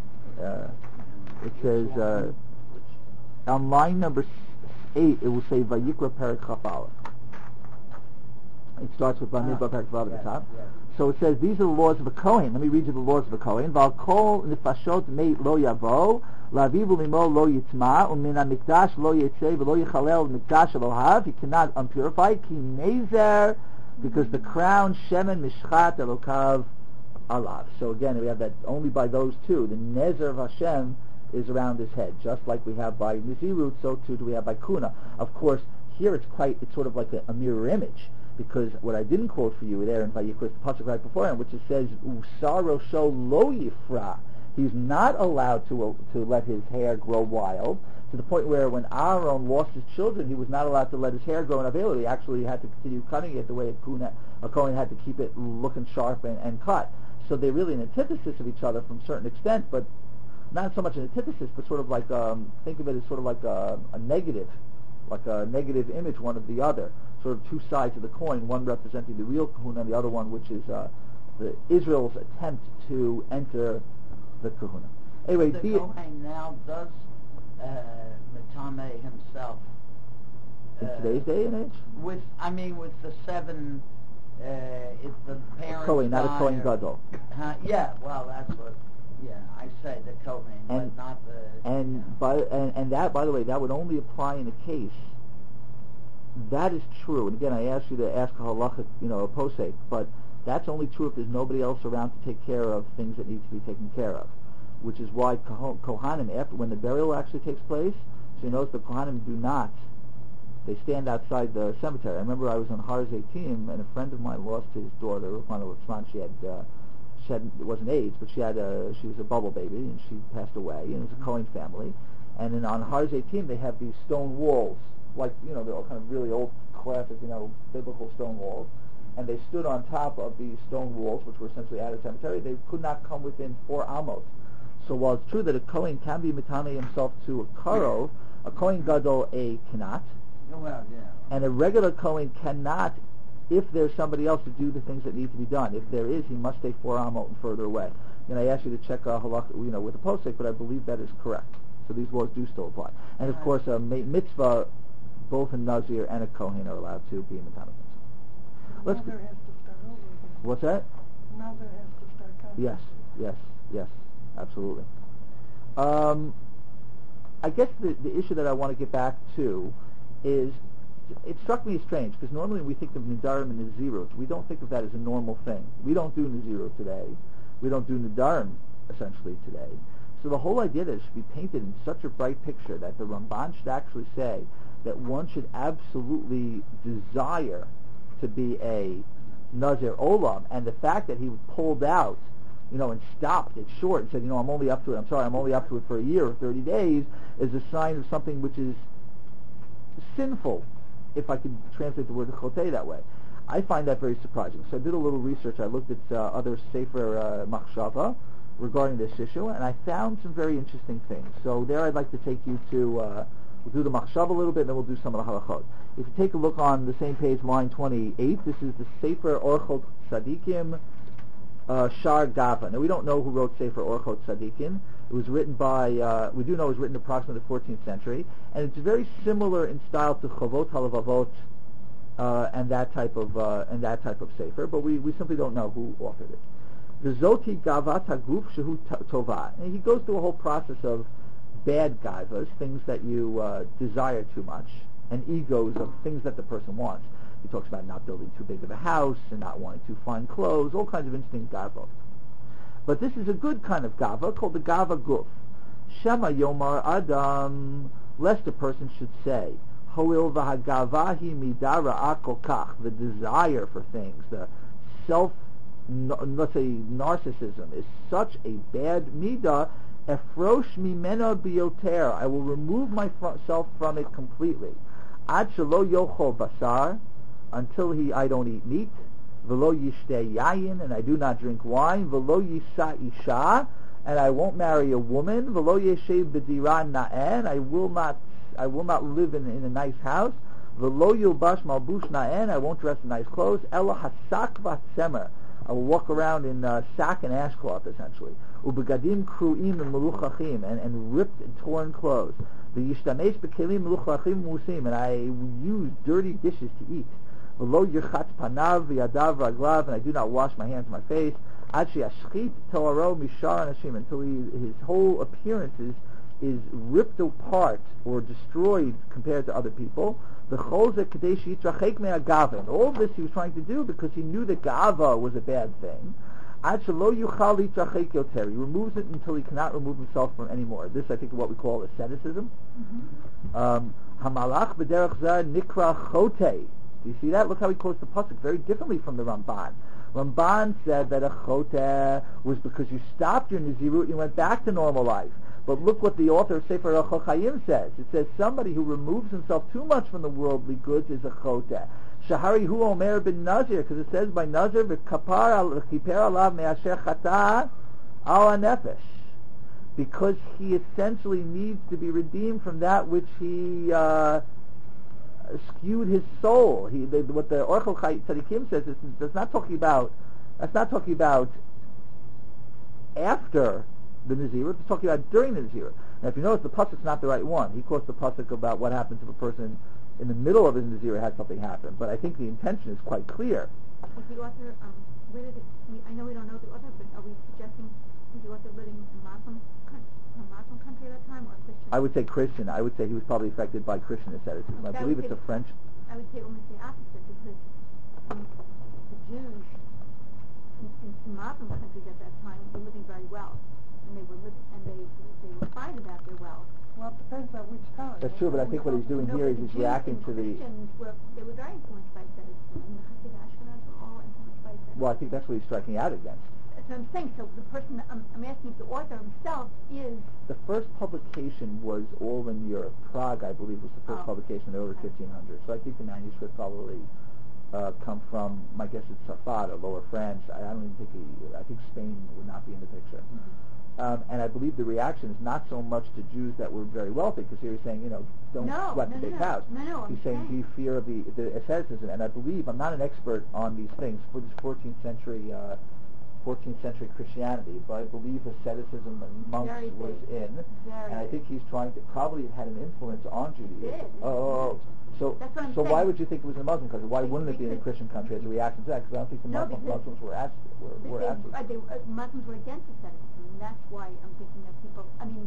it says, on line number 8, it will say Vayikra Perek Chaf Aleph. It starts with Bamidbar Perek Vav at the top. So it says, these are the laws of a Kohen. Let me read you the laws of a Kohen. Val kol nefashot meit lo yavo, la'avivu limo lo yitzma, u'min ha'mikdash lo yitzei, v'lo yichalel mikdash elohav. He cannot unpurify. Ki nezer, because the crown shemen mishchat elokav alav. So again, we have that only by those two. The nezer of Hashem is around his head, just like we have by Nizirut, so too do we have by Kuna. Of course, here it's sort of like a mirror image. Because what I didn't quote for you there in Vayikra, the pasuk right before him, which it says, "Usaro sho lo yifra." He's not allowed to let his hair grow wild, to the point where when Aaron lost his children, he was not allowed to let his hair grow in Avela. He actually had to continue cutting it the way a Kohen had to keep it looking sharp and cut. So they're really an antithesis of each other from a certain extent, but not so much an antithesis, but sort of like, think of it as sort of like a negative image, one of the other. Sort of two sides of the coin, one representing the real kahuna, and the other one which is the Israel's attempt to enter the kahuna. Anyway,
the Kohen now does Matame himself.
In today's day and age?
With the 7, if the parents
Kohen, not a Kohen Gadol.
Yeah, well, that's what. Yeah, I say the Kohen, but not the.
And that, by the way, that would only apply in a case. That is true, and again, I asked you to ask a halacha, a posek, but that's only true if there's nobody else around to take care of things that need to be taken care of, which is why Kohanim, after when the burial actually takes place, so you notice the Kohanim do not. They stand outside the cemetery. I remember I was on Har Zeitim, and a friend of mine lost his daughter, Ruchman Litzman. She had it wasn't AIDS, but she was a bubble baby, and she passed away, and it was a Kohen family. And then on Har Zeitim, they have these stone walls, like, they're all kind of really old, classic, biblical stone walls. And they stood on top of these stone walls, which were essentially at a cemetery. They could not come within 4 amos. So while it's true that a Kohen can be mitame himself to a karov, a Kohen gadol cannot.
Well, yeah.
And a regular Kohen cannot, if there's somebody else to do the things that need to be done. If there is, he must stay 4 amos and further away. And I asked you to check halakha, with the posek, but I believe that is correct. So these laws do still apply. And of course, a mitzvah, both a Nazir and a Kohen are allowed to be in the Nazir
has to start over again.
What's that?
Nazir has to start over.
Yes, absolutely. I guess the issue that I want to get back to is, it struck me as strange, because normally when we think of Nidarim and Nazirut, we don't think of that as a normal thing. We don't do Nazirut today. We don't do Nidarim, essentially, today. So the whole idea that it should be painted in such a bright picture that the Ramban should actually say that one should absolutely desire to be a Nazir Olam, and the fact that he pulled out, and stopped it short and said, I'm only up to it for a year or 30 days, is a sign of something which is sinful, if I could translate the word chotei that way. I find that very surprising. So I did a little research. I looked at other Sefer Machshava regarding this issue, and I found some very interesting things. So there I'd like to take you to We'll do the machshav a little bit, and then we'll do some of the halachot. If you take a look on the same page, line 28, this is the Sefer Orchot Tzadikim Shar Gava. Now, we don't know who wrote Sefer Orchot Tzadikim. It was written by, we do know it was written approximately the 14th century, and it's very similar in style to Chavot HaLevavot and that type of Sefer, but we simply don't know who authored it. The Zoti Gavat Haguf Shehu Tova. And he goes through a whole process of bad gavas, things that you desire too much, and egos of things that the person wants. He talks about not building too big of a house and not wanting too fine clothes, all kinds of interesting gavot. But this is a good kind of gava called the gava guf. Shema Yomar Adam, lest a person should say, Hoil v'hagavahi midara akokach, the desire for things, the let's say narcissism is such a bad midah, efrosh mimena bioter, I will remove myself from it completely. Ad shelo yochol basar, until I don't eat meat. V'lo yishteh yayin, and I do not drink wine. V'lo yisa isha, and I won't marry a woman. V'lo yeshev b'dira na'en, I will not live in a nice house. V'lo yilbash malbush na'en, I won't dress in nice clothes. Ela hasak vatsemer, I will walk around in sack and ashcloth, essentially. Ubegadim kruim and meluchachim, and ripped and torn clothes. V'yishtamesh bekelim meluchachim musim, and I use dirty dishes to eat. V'lo yirchatz panav v'yadav raglav, and I do not wash my hands and my face. Ad she'ashchit toaro mishar anashim, until his whole appearance is ripped apart or destroyed compared to other people. The chol kadesh yitrachek me'agava, and all this he was trying to do because he knew that gava was a bad thing. Ad shelo yuchal yitrachek yoter, he removes it until he cannot remove himself from anymore. This, I think, is what we call asceticism. Hamalach b'derech zeh nikra chote. Do you see that? Look how he quotes the pasuk very differently from the Ramban. Ramban said that a choteh was because you stopped your nizirut, you went back to normal life. But look what the author of Sefer Orchot Chaim says. It says somebody who removes himself too much from the worldly goods is a choteh. Shahari hu omer bin nazir, because it says by nazir v'kiper alav me'asher chata al nefesh, because he essentially needs to be redeemed from that which he skewed his soul. What the Orchot Tzadikim says is that's not talking about after the Nazirut, it's talking about during the Nazirut. Now if you notice, the pasuk's not the right one. He quotes the pasuk about what happens if a person in the middle of his Nazirut had something happen, but I think the intention is quite clear.
Was the author, I know we don't know the author, but are we suggesting was the author living in a Muslim country at that time, or Christian?
I would say Christian. I would say he was probably affected by Christian asceticism. I believe it's a French.
I would say almost the opposite, because the Jews in Muslim countries at that time were living very well, and they were fine about their wealth.
Well, it depends on which time.
That's true, but I think what he's doing here is he's reacting to the...
They were very influenced by asceticism, and the Hasid Ashkenaz were all influenced by asceticism.
Well, I think that's what he's striking out against.
That's what I'm saying. So the person, I'm asking if the author himself is...
The first publication was all in Europe. Prague, I believe, was the first publication in the early 1500s. So I think the manuscript probably come from, my guess it's Safad or Lower France. I think Spain would not be in the picture. And I believe the reaction is not so much to Jews that were very wealthy, because here he's saying, don't sweat the big house.
He's
saying, do you fear of the asceticism? And I believe, I'm not an expert on these things, for this 14th century Christianity, but I believe asceticism and monks was in, and I think he's trying to, probably had an influence on Judaism. So why would you think it was in a Muslim country? Why wouldn't it be in a Christian country as a reaction to that? Because I don't think the Muslims were
Muslims were against asceticism, and that's why I'm thinking that people,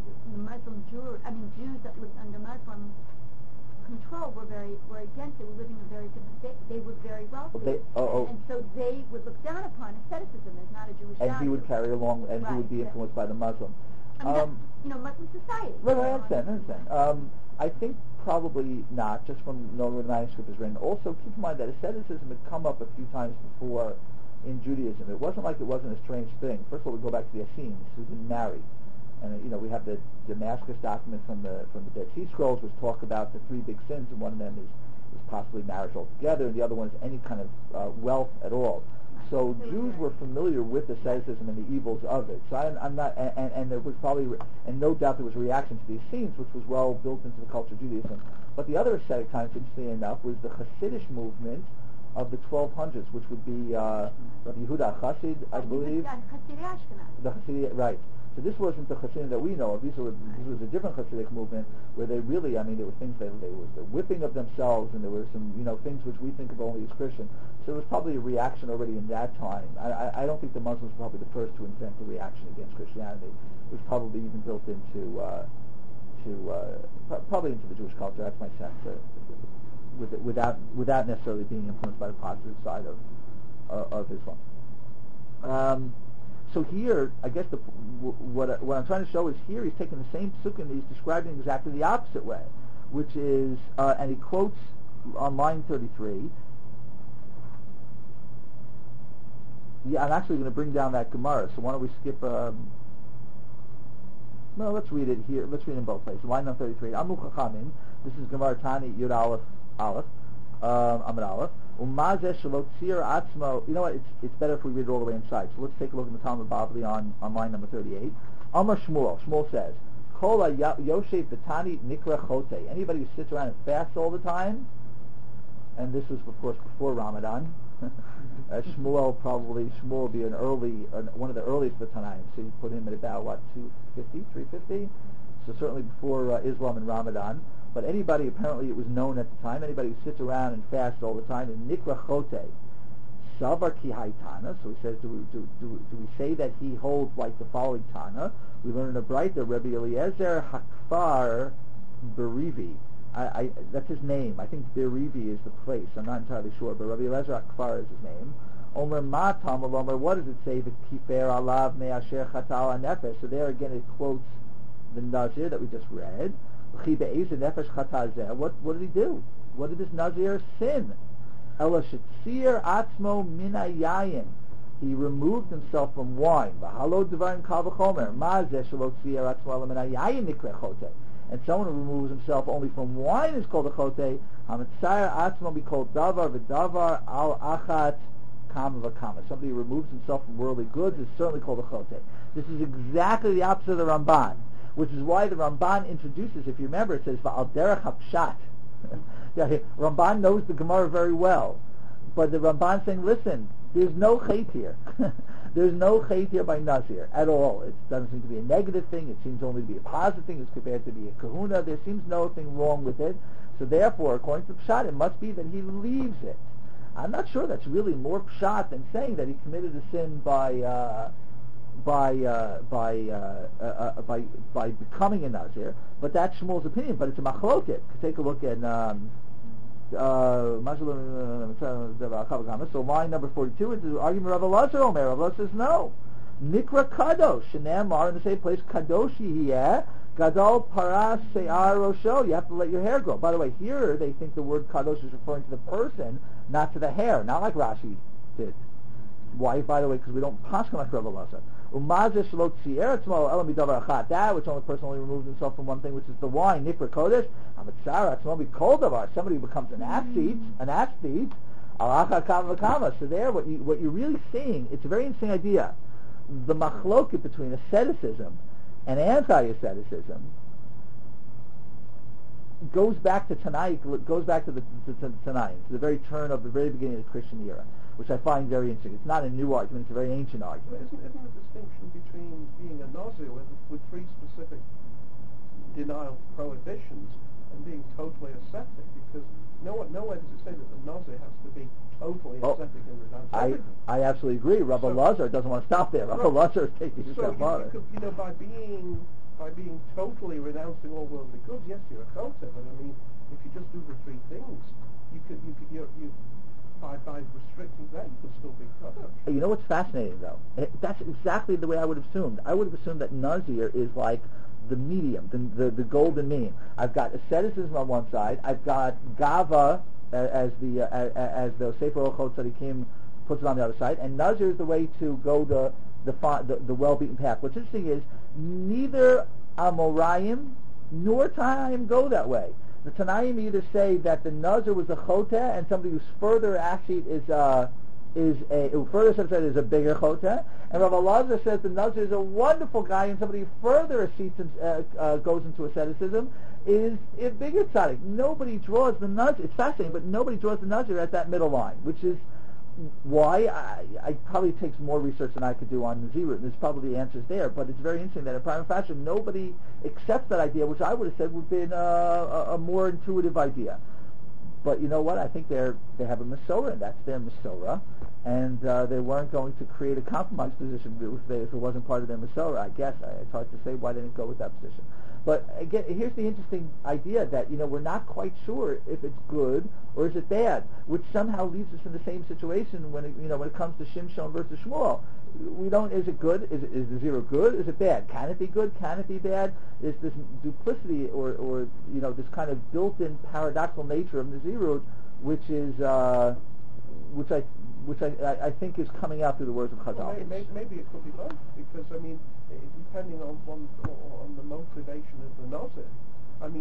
Jews that lived under Muslim control were against it, were living a very different, they were very wealthy, and so they would look down upon asceticism as not a Jewish value.
And he would carry along, and he would be influenced by the Muslim.
Muslim society.
Right, I understand. I think probably not, just from knowing where the manuscript is written. Also, keep in mind that asceticism had come up a few times before in Judaism. It wasn't like it wasn't a strange thing. First of all, we go back to the Essenes, who didn't marry. And we have the Damascus document from the Dead Sea Scrolls, which talk about the three big sins, and one of them is possibly marriage altogether, and the other one is any kind of wealth at all. So Jews were familiar with asceticism and the evils of it. So I'm not, and there was probably, and no doubt there was a reaction to these scenes, which was well built into the culture of Judaism. But the other ascetic times, interestingly enough, was the Hasidic movement of the 1200s, which would be Rabbi Yehuda Chassid, I believe. The Hasidic, right. So this wasn't the Hasidim that we know of. This was a different Hasidic movement where they really, there were things there was the whipping of themselves, and there were some, things which we think of only as Christian. So there was probably a reaction already in that time. I don't think the Muslims were probably the first to invent the reaction against Christianity. It was probably even built into probably into the Jewish culture. That's my sense, without necessarily being influenced by the positive side of Islam. So here, I guess what I'm trying to show is here he's taking the same psukim and he's describing exactly the opposite way, which is, and he quotes on line 33. Yeah, I'm actually going to bring down that Gemara, so why don't we skip... no, let's read it here. Let's read it in both places. Line number 33. Amu Chachamim. This is Gemara Tani Yud Aleph Amud Aleph. Umazeh Shalot Tzir Atzmo. You know what? It's better if we read it all the way inside. So let's take a look at the Talmud Bavli on line number 38. Amar Shmuel. Shmuel says, Kol Yoshev B'Tani Nikra Chote. Anybody who sits around and fasts all the time, and this was of course before Ramadan. Shmuel will be one of the earliest Tanaim. So you put him at about 250, 350. So certainly before Islam and Ramadan. But anybody, apparently it was known at the time, anybody who sits around and fasts all the time, in Nikra Chote, Savar Ki Haitana. So he says, do we say that he holds like the following Tana? We learn in the Braita, Rabbi Eliezer Hakfar Berivi. That's his name. I think Berivi is the place. I'm not entirely sure, but Rabbi Eliezer Hakfar is his name. Omer Matam Omer. What does it say? The Kifer Alav Me'asher Chatal Nefesh. So there again it quotes the Nazir that we just read. What did he do? What did this Nazir sin? Ela shetzir atzmo min hayayin. He removed himself from wine. V'halo devarim kal v'chomer. Ma zeh shelo tzir atzmo min hayayin nikre chote. And someone who removes himself only from wine is called a chote. Hamitzayir atzmo be called davar v'davar al achat kama v'kama. Somebody who removes himself from worldly goods is certainly called a chote. This is exactly the opposite of the Ramban, which is why the Ramban introduces, if you remember, it says Va'al derech hapshat. Ramban knows the Gemara very well, but the Ramban saying, listen, there's no chait here. There's no chait here by Nazir at all. It doesn't seem to be a negative thing. It seems only to be a positive thing. It's compared to be a kahuna. There seems nothing wrong with it. So therefore, according to Pshat, it must be that he leaves it. I'm not sure that's really more Pshat than saying that he committed a sin by becoming a Nazir, but that's Shmuel's opinion. But it's a machloket. Take a look at so line number 42 is the argument of Rav Elazar. Rav Elazar says no. Nikra kadosh, shenamar in the same place kadoshi hiyeh gadol paras se'ar rosho. You have to let your hair grow. By the way, here they think the word kadosh is referring to the person, not to the hair, not like Rashi did. Why? By the way, because we don't paskin like Rav Elazar. That which only person only removes himself from one thing, which is the wine. Nifra kodesh. Somebody who becomes an aesthete. So there, what you're really seeing, it's a very interesting idea. The machloket between asceticism and anti-asceticism goes back to Tanai, goes back to the Tanaim, to the very turn of the very beginning of the Christian era, which I find very interesting. It's not a new argument, it's a very ancient argument.
Isn't the distinction between being a Nazir with three specific denial prohibitions and being totally ascetic? Because nowhere does it say that the Nazir has to be totally ascetic and renounce everything.
I absolutely agree. Rabbi Elazar doesn't want to stop there. Rabbi Elazar is taking it so far.
By being totally renouncing all worldly goods, yes, you're a choteh, but I mean, if you just do the three things, by restricting that, you could still be choteh.
You know what's fascinating, though? That's exactly the way I would have assumed. I would have assumed that Nazir is like the medium, the golden mean. I've got asceticism on one side. I've got Gava as the Sefer Ochot Tzadikim puts it on the other side, and Nazir is the way to go the well-beaten path. What's interesting is neither Amoraim nor Tanaim go that way. The Tanaim either say that the Nazir was a choteh, and somebody who's further actually is a further said is a bigger choteh, and Rav Elazar says the Nazir is a wonderful guy, and somebody who further goes into asceticism is a bigger tzaddik. Nobody draws the Nazir. It's fascinating, but nobody draws the Nazir at that middle line, which is why I probably takes more research than I could do on Nazirut, and there's probably answers there, but it's very interesting that in prima facie nobody accepts that idea, which I would have said would have been a more intuitive idea. But you know what? I think they have a Masorah, and that's their Masorah, and they weren't going to create a compromise position if it wasn't part of their Masorah, I guess. It's hard to say why they didn't go with that position. But again, here's the interesting idea that, we're not quite sure if it's good or is it bad, which somehow leaves us in the same situation when it comes to Shimshon versus Shmuel. We don't, is it good? Is the zero good? Is it bad? Can it be good? Can it be bad? Is this duplicity or this kind of built-in paradoxical nature of Nazirut, which I think is coming out through the words of Chazal.
Well, maybe it could be both, because depending on the motivation of the Nazir. If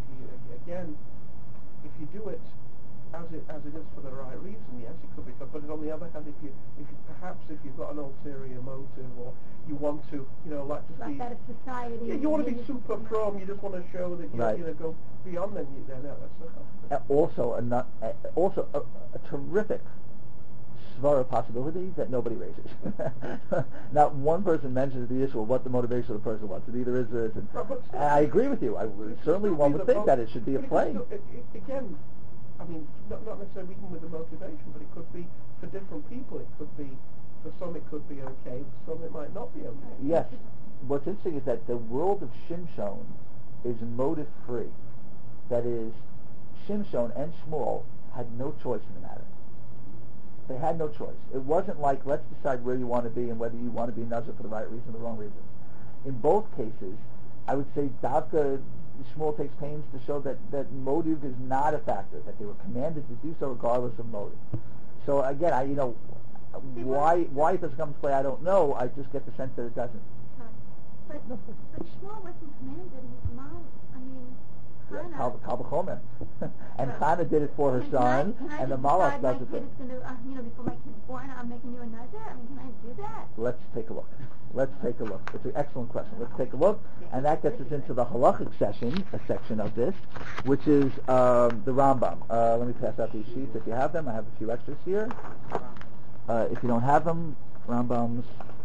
you do it as it is for the right reason, yes, it could be. But on the other hand, if you've got an ulterior motive, or you want to, like
that of society.
Yeah, you want to be super from. You just want to show that you go beyond. Then that's
also a terrific svara possibility that nobody raises. Not one person mentions the issue of what the motivation of the person was. It either is or isn't. I agree with you. Certainly one would think that it should be a play.
Again, not necessarily even with the motivation, but it could be for different people. It could be, for some it could be okay, for some it might not be okay.
Yes. What's interesting is that the world of Shimshon is motive-free. That is, Shimshon and Shmuel had no choice in the matter. They had no choice. It wasn't like, let's decide where you want to be and whether you want to be Nazir for the right reason or the wrong reason. In both cases, I would say Davka Shmuel takes pains to show that motive is not a factor, that they were commanded to do so regardless of motive. So again, why it doesn't come to play, I don't know. I just get the sense that it doesn't.
But Shmuel wasn't commanded. His mom, Chana.
Kal v'chomer. And Chana did it for her son, and the Malach does it for her.
Before my kid's born, I'm making you a Nazir? Can I do that?
Let's take a look. It's an excellent question. Let's take a look, and that gets us into the halachic section of this, which is the Rambam. Let me pass out these sheets if you have them. I have a few extras here. If you don't have them, Rambam's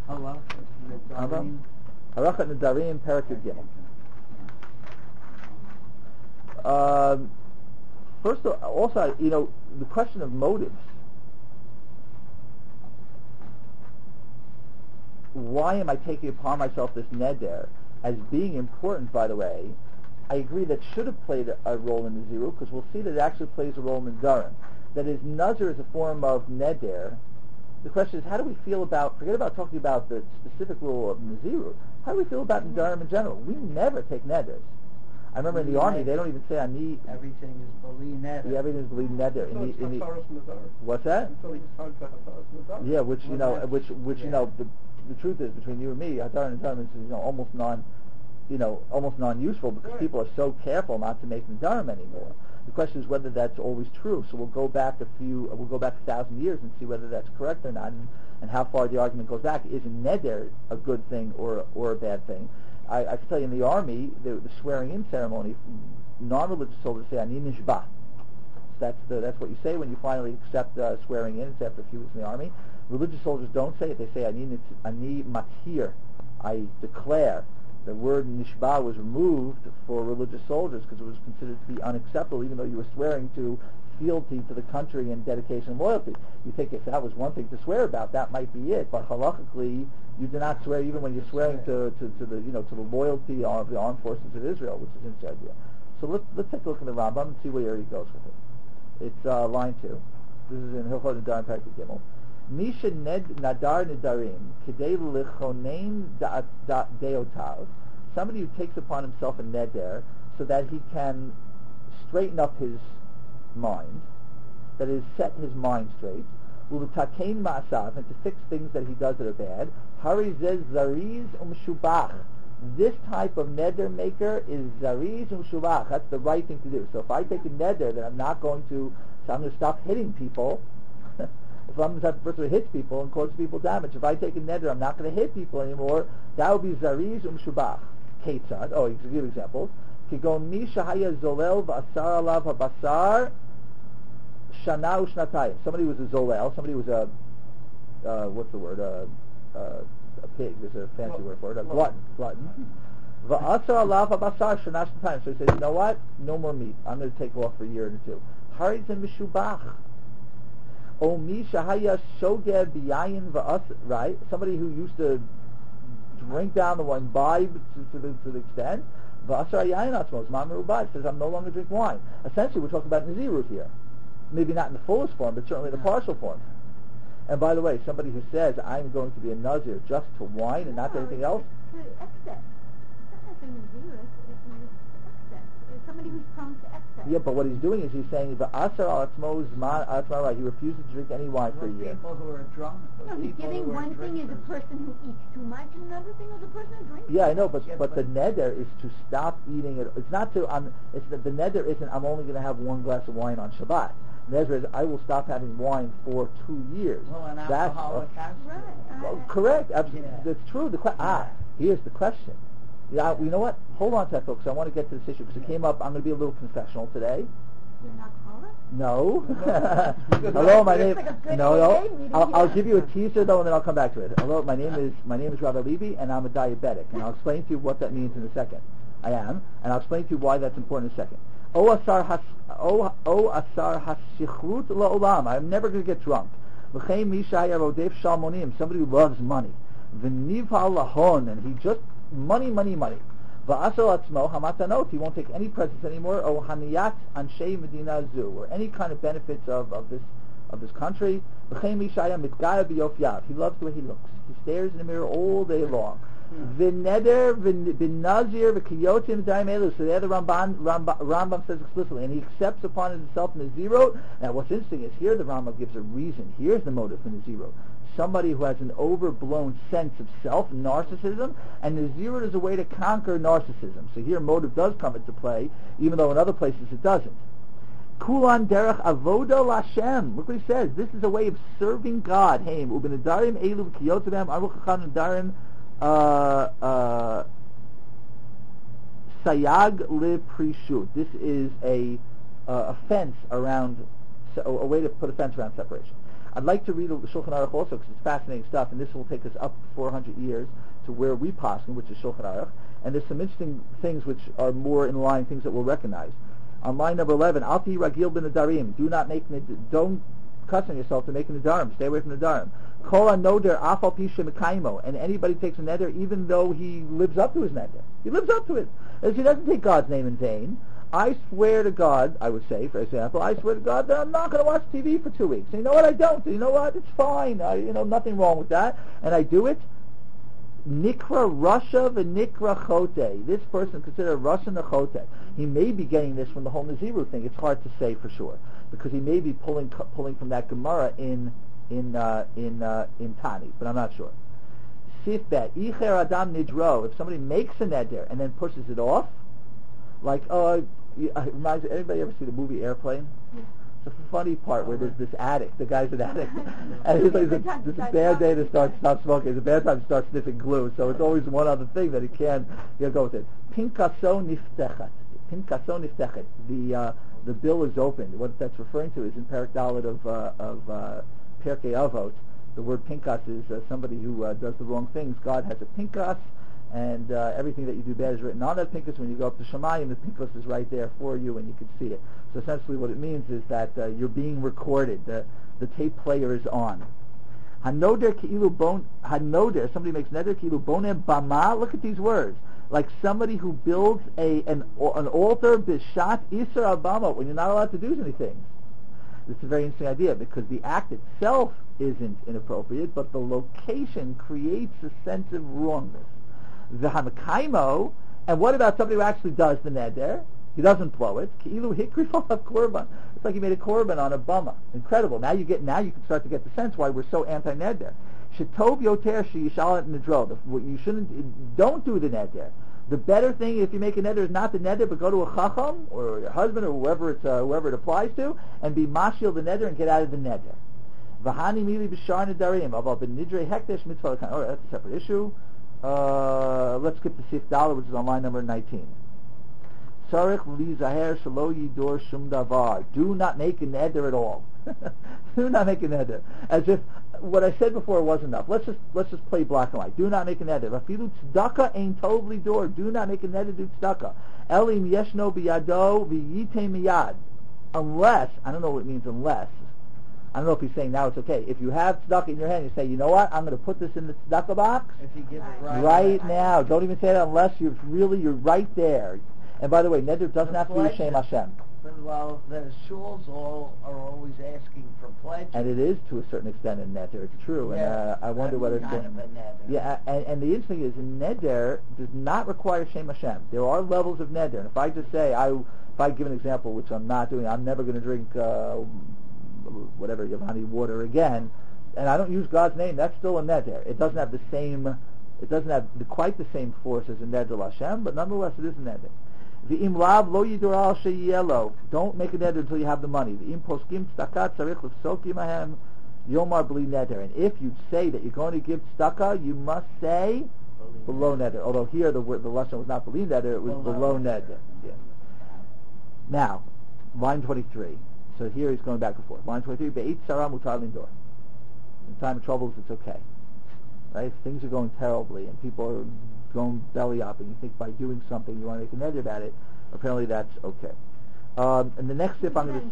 Halachat Nedarim, Perek Yud Gimel. First of all, also, the question of motives. Why am I taking upon myself this neder as being important, by the way? I agree that should have played a role in the Nazirut, because we'll see that it actually plays a role in Nedarim. That is, Nazir is a form of neder. The question is, how do we feel about, forget about talking about the specific role of Nazirut, how do we feel about Nedarim in general? We never take neders. I remember in the army, they don't even say ani.
Everything is beli neder.
Yeah, everything is beli neder. What's that? Yeah, which the truth is, between you and me, hadar and nedarim is almost non-useful, because people are so careful not to make nedarim anymore. The question is whether that's always true. So we'll go back 1,000 years and see whether that's correct or not, and how far the argument goes back. Is neder a good thing or a bad thing? I can tell you, in the army, the swearing-in ceremony, non-religious soldiers say ani nishba. That's what you say when you finally accept swearing in. It's after a few weeks in the army. Religious soldiers don't say it. They say ani matir. I declare. The word nishba was removed for religious soldiers because it was considered to be unacceptable, even though you were swearing to fealty to the country and dedication and loyalty. You think if that was one thing to swear about, that might be it. But halachically, you do not swear even when you're swearing to the loyalty of the armed forces of Israel, which is inside idea. So let's take a look at the Rambam and see where he goes with it. It's line 2. This is in Hilchot Nedarim Perek Gimel. Misha nadar nedarim kidei lechonein deotav. Somebody who takes upon himself a neder so that he can straighten up his mind, that is, set his mind straight, ulutakein ma'asav, and to fix things that he does that are bad. Hari zez zariz umshubach. This type of neder maker is zariz umshubach. That's the right thing to do. So if I take a neder that I'm going to stop hitting people, if I'm the type of person who hits people and causes people damage, if I take a neder, I'm not going to hit people anymore, that would be zariz shubach. Ketzad. Oh, you can give examples. Kigon mi shahaya zolel v'asar alav habasar shana u'shnatayim. Somebody was a zolel. Somebody was a what's the word? A pig. There's a fancy word for it. A glutton. V'asar alav habasar shana u'shnatayim. So he says, you know what? No more meat. I'm going to take off for a year or two. Haritz and mishubach. O mi shahaya shogeh biyayin v'as. Right? Somebody who used to drink down the wine, imbibe to the extent. V'asar yayin atzmos, mamar ubad, says I'm no longer drink wine. Essentially, we're talking about Nazirut here. Maybe not in the fullest form, but certainly in the partial form. And by the way, somebody who says I'm going to be a Nazir just to wine and not to anything else.
To excess. It's not having Nazirut, it's excess. It's somebody who's prone to excess.
Yeah, but what he's doing is he's saying v'asar atzmos man atzmar. He refuses to drink any wine for a year.
People who are drunk.
No, he's giving one thing is a person who eats too much, and another thing is a person who drinks.
Yeah, I know, but the neder is to stop eating it. It's not to. The neder isn't. I'm only going to have one glass of wine on Shabbat. The neder is I will stop having wine for 2 years.
Well, an alcoholic has to.
Right.
Well, correct. That's true. Here's the question. Yeah, you know what? Hold on to that, folks. I want to get to this issue because it came up. I'm going to be a little confessional today.
You're an alcoholic?
No. Hello, my name. No. I'll give you a teaser though, and then I'll come back to it. Hello, my name is Rabbi Levy, and I'm a diabetic, and I'll explain to you what that means in a second. I am, and I'll explain to you why that's important in a second. O asar hasichrut la'olam. I'm never going to get drunk. Somebody who loves money. V'nivha lahon, and he just money. V'asal atzmo hamatanot. He won't take any presents anymore. O haniyat anshei medina zu, or any kind of benefits of this country. He loves the way he looks. He stares in the mirror all day long. V'neder v'nazir v'kiyotim daimelu. So there the Rambam says explicitly, and he accepts upon himself Nazirot. Now what's interesting is here the Rambam gives a reason. Here's the motive for Nazirot. Somebody who has an overblown sense of self, narcissism, and Nazirut is a way to conquer narcissism. So here motive does come into play, even though in other places it doesn't. Kulan derech avoda lashem. Look what he says. This is a way of serving God. Haim ubenadarim elu v'kiyotabem aruchachan nadarim sayag li prishut. This is a fence around, a way to put a fence around separation. I'd like to read the Shulchan Aruch also because it's fascinating stuff, and this will take us up 400 years to where we paskin, which is Shulchan Aruch, and there's some interesting things which are more in line, things that we'll recognize. On line number 11, Alti Ragil bin Nadarim, don't cuss on yourself to make a Nadarim, stay away from Nadarim. Kol Noder Afal Pisha Mekaimo, and anybody takes a Neder even though he lives up to his Neder. He lives up to it. As he doesn't take God's name in vain. I swear to God, I would say, for example, I swear to God that I'm not going to watch TV for 2 weeks. And you know what? I don't. You know what? It's fine. Nothing wrong with that. And I do it. Nikra Rasha v'Nikra Chote. This person considered Rasha Nechote. He may be getting this from the whole Naziru thing. It's hard to say for sure because he may be pulling from that Gemara in Tani, but I'm not sure. Sifbet Icher Adam Nidro. If somebody makes a neder and then pushes it off, like reminds anybody ever see the movie Airplane? Yeah. It's a funny part where there's this addict. The guy's an addict, and he's like, "This is a bad day to stop smoking. It's a bad time to start sniffing glue." So it's always one other thing that he can't go with it. Pinkaso niftechet. The bill is open. What that's referring to is in Perek Dalet of Pirkei Avot. The word pinkas is somebody who does the wrong things. God has a pinkas. And everything that you do bad is written on that pinkas. When you go up to Shemayim, the pinkas is right there for you, and you can see it. So essentially, what it means is that you're being recorded. The tape player is on. Hanoder ki'ilu bon. Hanoder. Somebody makes neder ki'ilu bonem bama. Look at these words. Like somebody who builds an altar bishat isar abama when you're not allowed to do anything. This is a very interesting idea because the act itself isn't inappropriate, but the location creates a sense of wrongness. V'hamakaimo, and what about somebody who actually does the neder? He doesn't blow it. Ki'ilu hikrifal korban. It's like he made a korban on a bama. Incredible. Now you can start to get the sense why we're so anti-neder. Shetov yoter sheyishalat nedro. Don't do the neder. The better thing if you make a neder is not the neder, but go to a chacham or your husband or whoever it applies to, and be mashil the neder and get out of the neder. V'hani mili b'shar nedarim, aval b'nidrei hekdesh mitzvah l'kan. All right, that's a separate issue. Let's skip to Sif Dalet, which is on line number 19. Sarich li zaher shelo yidor shum davar. Do not make a neder at all. Do not make a neder. As if what I said before was enough. Let's just play black and white. Do not make a neder. Afilu tzedakah ein tov lidor. Do not make a neder. Do tzedakah. Elim yeshno biyado v'yitei miyad. Unless, I don't know what it means unless. I don't know if he's saying now it's okay. If you have tzedakah in your hand, you say, you know what, I'm going to put this in the tzedakah box
if you give it
right now. Don't even say that unless you're right there. And by the way, neder doesn't have to be Shem Hashem.
Well, the shuls all are always asking for pledges.
And it is to a certain extent a neder. It's true.
Yeah,
and I wonder whether it's
kind of a neder.
Yeah, and the interesting is, neder does not require Shem Hashem. There are levels of neder. And if I just say, if I give an example, which I'm not doing, I'm never going to drink whatever Yavani water again, and I don't use God's name, that's still a neder. It doesn't have quite the same force as a neder Hashem, but nonetheless it is a neder. V'im lav lo yidur al sheyelo. Don't make a neder until you have the money. V'im poskim tzedakah tzarich l'fsokim ahem yomar bli neder. And if you say that you're going to give tzedakah, you must say below neder. Although here the lesson was not below neder, it was below neder. Yeah. Now, line 23. So here he's going back and forth. Line 23. Be'et sarah mutar lindor. In time of troubles, it's okay. Right? If things are going terribly and people are going belly up, and you think by doing something you want to make a neder about it, apparently that's okay. And the next tip I'm going to...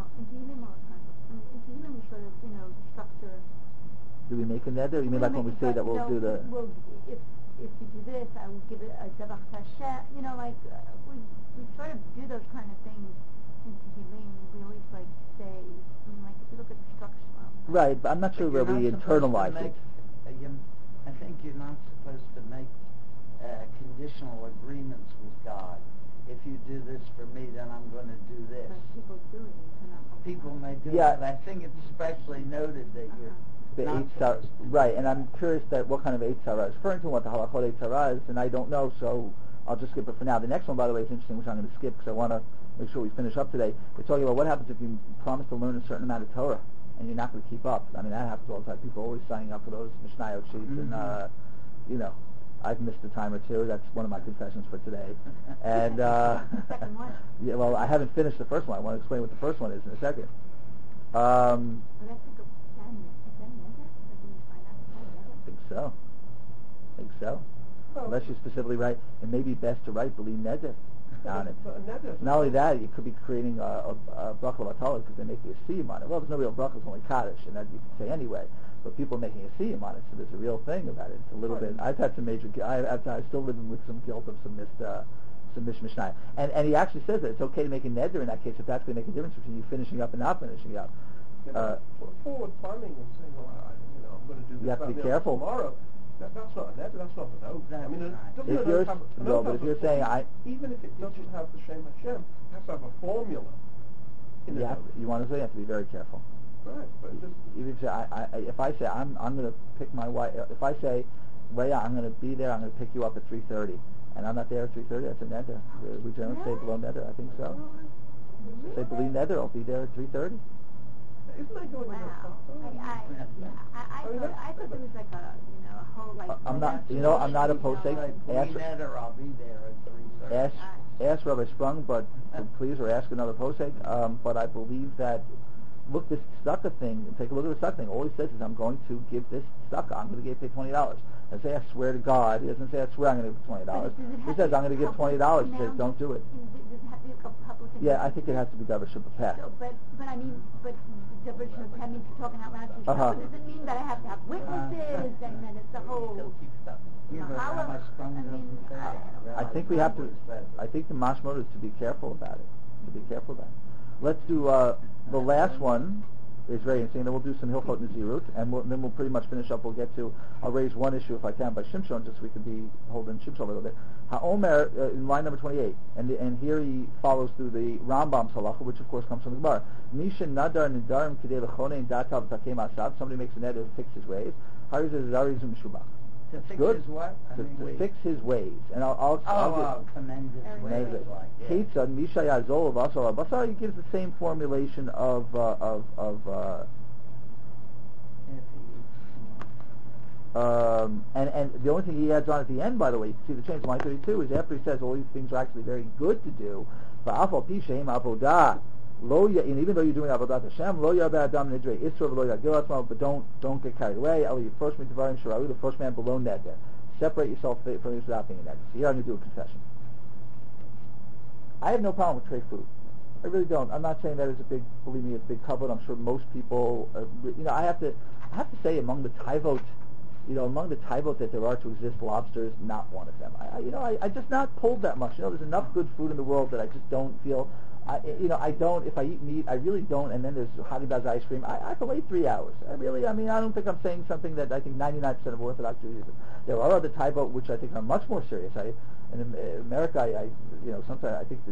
Do we make a neder? You mean like when we say that we'll do the...
Well, if you do this, I will give it a Zabach Tashem. You know, like, we sort of do those kind of things in Tehillim. We always, like, say, I mean, like, if you look at the structure...
Right, but I'm not sure where we internalize it.
I think you're not supposed to make conditional agreements with God. If you do this for me, then I'm going to do this.
But people do it.
People may do it, but I think it's especially noted that you're not supposed to.
Right, and I'm curious that what kind of Eight Sarah is referring to, what the halachot Eight Sarah is, and I don't know, so I'll just skip it for now. The next one, by the way, is interesting, which I'm going to skip because I want to make sure we finish up today. We're talking about what happens if you promise to learn a certain amount of Torah and you're not going to keep up. I mean, that happens all the time. People are always signing up for those Mishnayot sheets, and, you know, I've missed a time or two. That's one of my confessions for today. And,
second one.
Yeah, well, I haven't finished the first one. I want to explain what the first one is in a second.
I
think so. Unless you specifically write, it may be best to write B'li Neder on it. Not only that, you could be creating a bracha l'vatala because they're making a siyum on it. Well, there's no real bracha, it's only kaddish, and that you can say anyway. But people are making a siyum on it, so there's a real thing about it. It's a little bit. I've had some major. I'm still living with some guilt of some mishnah. And he actually says that it's okay to make a neder in that case if that's going to make a difference between you finishing up and not finishing up.
Forward planning and saying, I'm going to do this.
You have to be careful.
Tomorrow. That's not a neder. That's not an oath. I mean,
but if you're saying
even if it doesn't have the Shem Hashem, it has to have a formula.
You want to say you have to be very careful.
Right, but
if I say I'm going to pick my wife, if I say, Leah, I'm going to be there, I'm going to pick you up at 3:30, and I'm not there at 3:30, that's a neder. We generally say below neder. I think so. Say below neder, I'll be there at 3:30.
Isn't that going
I thought there was like a whole like.
I'm not a posek.
I'll be there at 3:30.
Ask Rabbi Sprung, but please, or ask another posek. But I believe that. Look, this tzedakah thing, take a look at the tzedakah thing. All he says is, I'm going to give this tzedakah. I'm going to pay $20. And say, I swear to God. He doesn't say, I swear I'm going to give $20. He says, I'm going to give $20. He says, don't do it.
Does it have to be a public announcement?
Yeah, I think it has to be Davar Shabbat.
So, but I mean, Davar Shabbat means talking out loud to each other. Does it mean that I have to have witnesses and then it's the whole...
I think we have to... I think the mashmot is to be careful about it. Let's do... the last one is very interesting. Then we'll do some Hilchot Nazirut, and then we'll pretty much finish up. I'll raise one issue if I can by Shimshon, just so we could be holding Shimshon a little bit. HaOmer, in line number 28, and here he follows through the Rambam's halacha, which of course comes from the Gemara. Misha nadar nidarim kidei lechonei datav takem asav. Somebody makes a neder to fix his ways. Haris is zaris umshubach.
To fix
good.
His what?
To fix his ways. And I'll
tremendous ways.
Ketzad Misha Yazol of Basar. Basar gives the same formulation of And the only thing he adds on at the end, by the way, you can see the change in line 32, is after he says all these things are actually very good to do, and even though you're doing Avodat Hashem, lo yabeh adam nidrei isra v'lo yagil atzmo, but don't get carried away. The first man below neder. Separate yourself from this without being a neder. So here I'm going to do a confession. I have no problem with tray food. I really don't. I'm not saying that is believe me, it's a big cover. I'm sure most people, I have to say among the taivot that there are to exist, lobster is not one of them. I just not pulled that much. There's enough good food in the world that I just don't feel. I don't. If I eat meat, I really don't. And then there's Haagen-Dazs ice cream. I can wait 3 hours. I don't think I'm saying something that I think 99% of Orthodox Jews. There are other taivot which I think are much more serious. In America, sometimes I think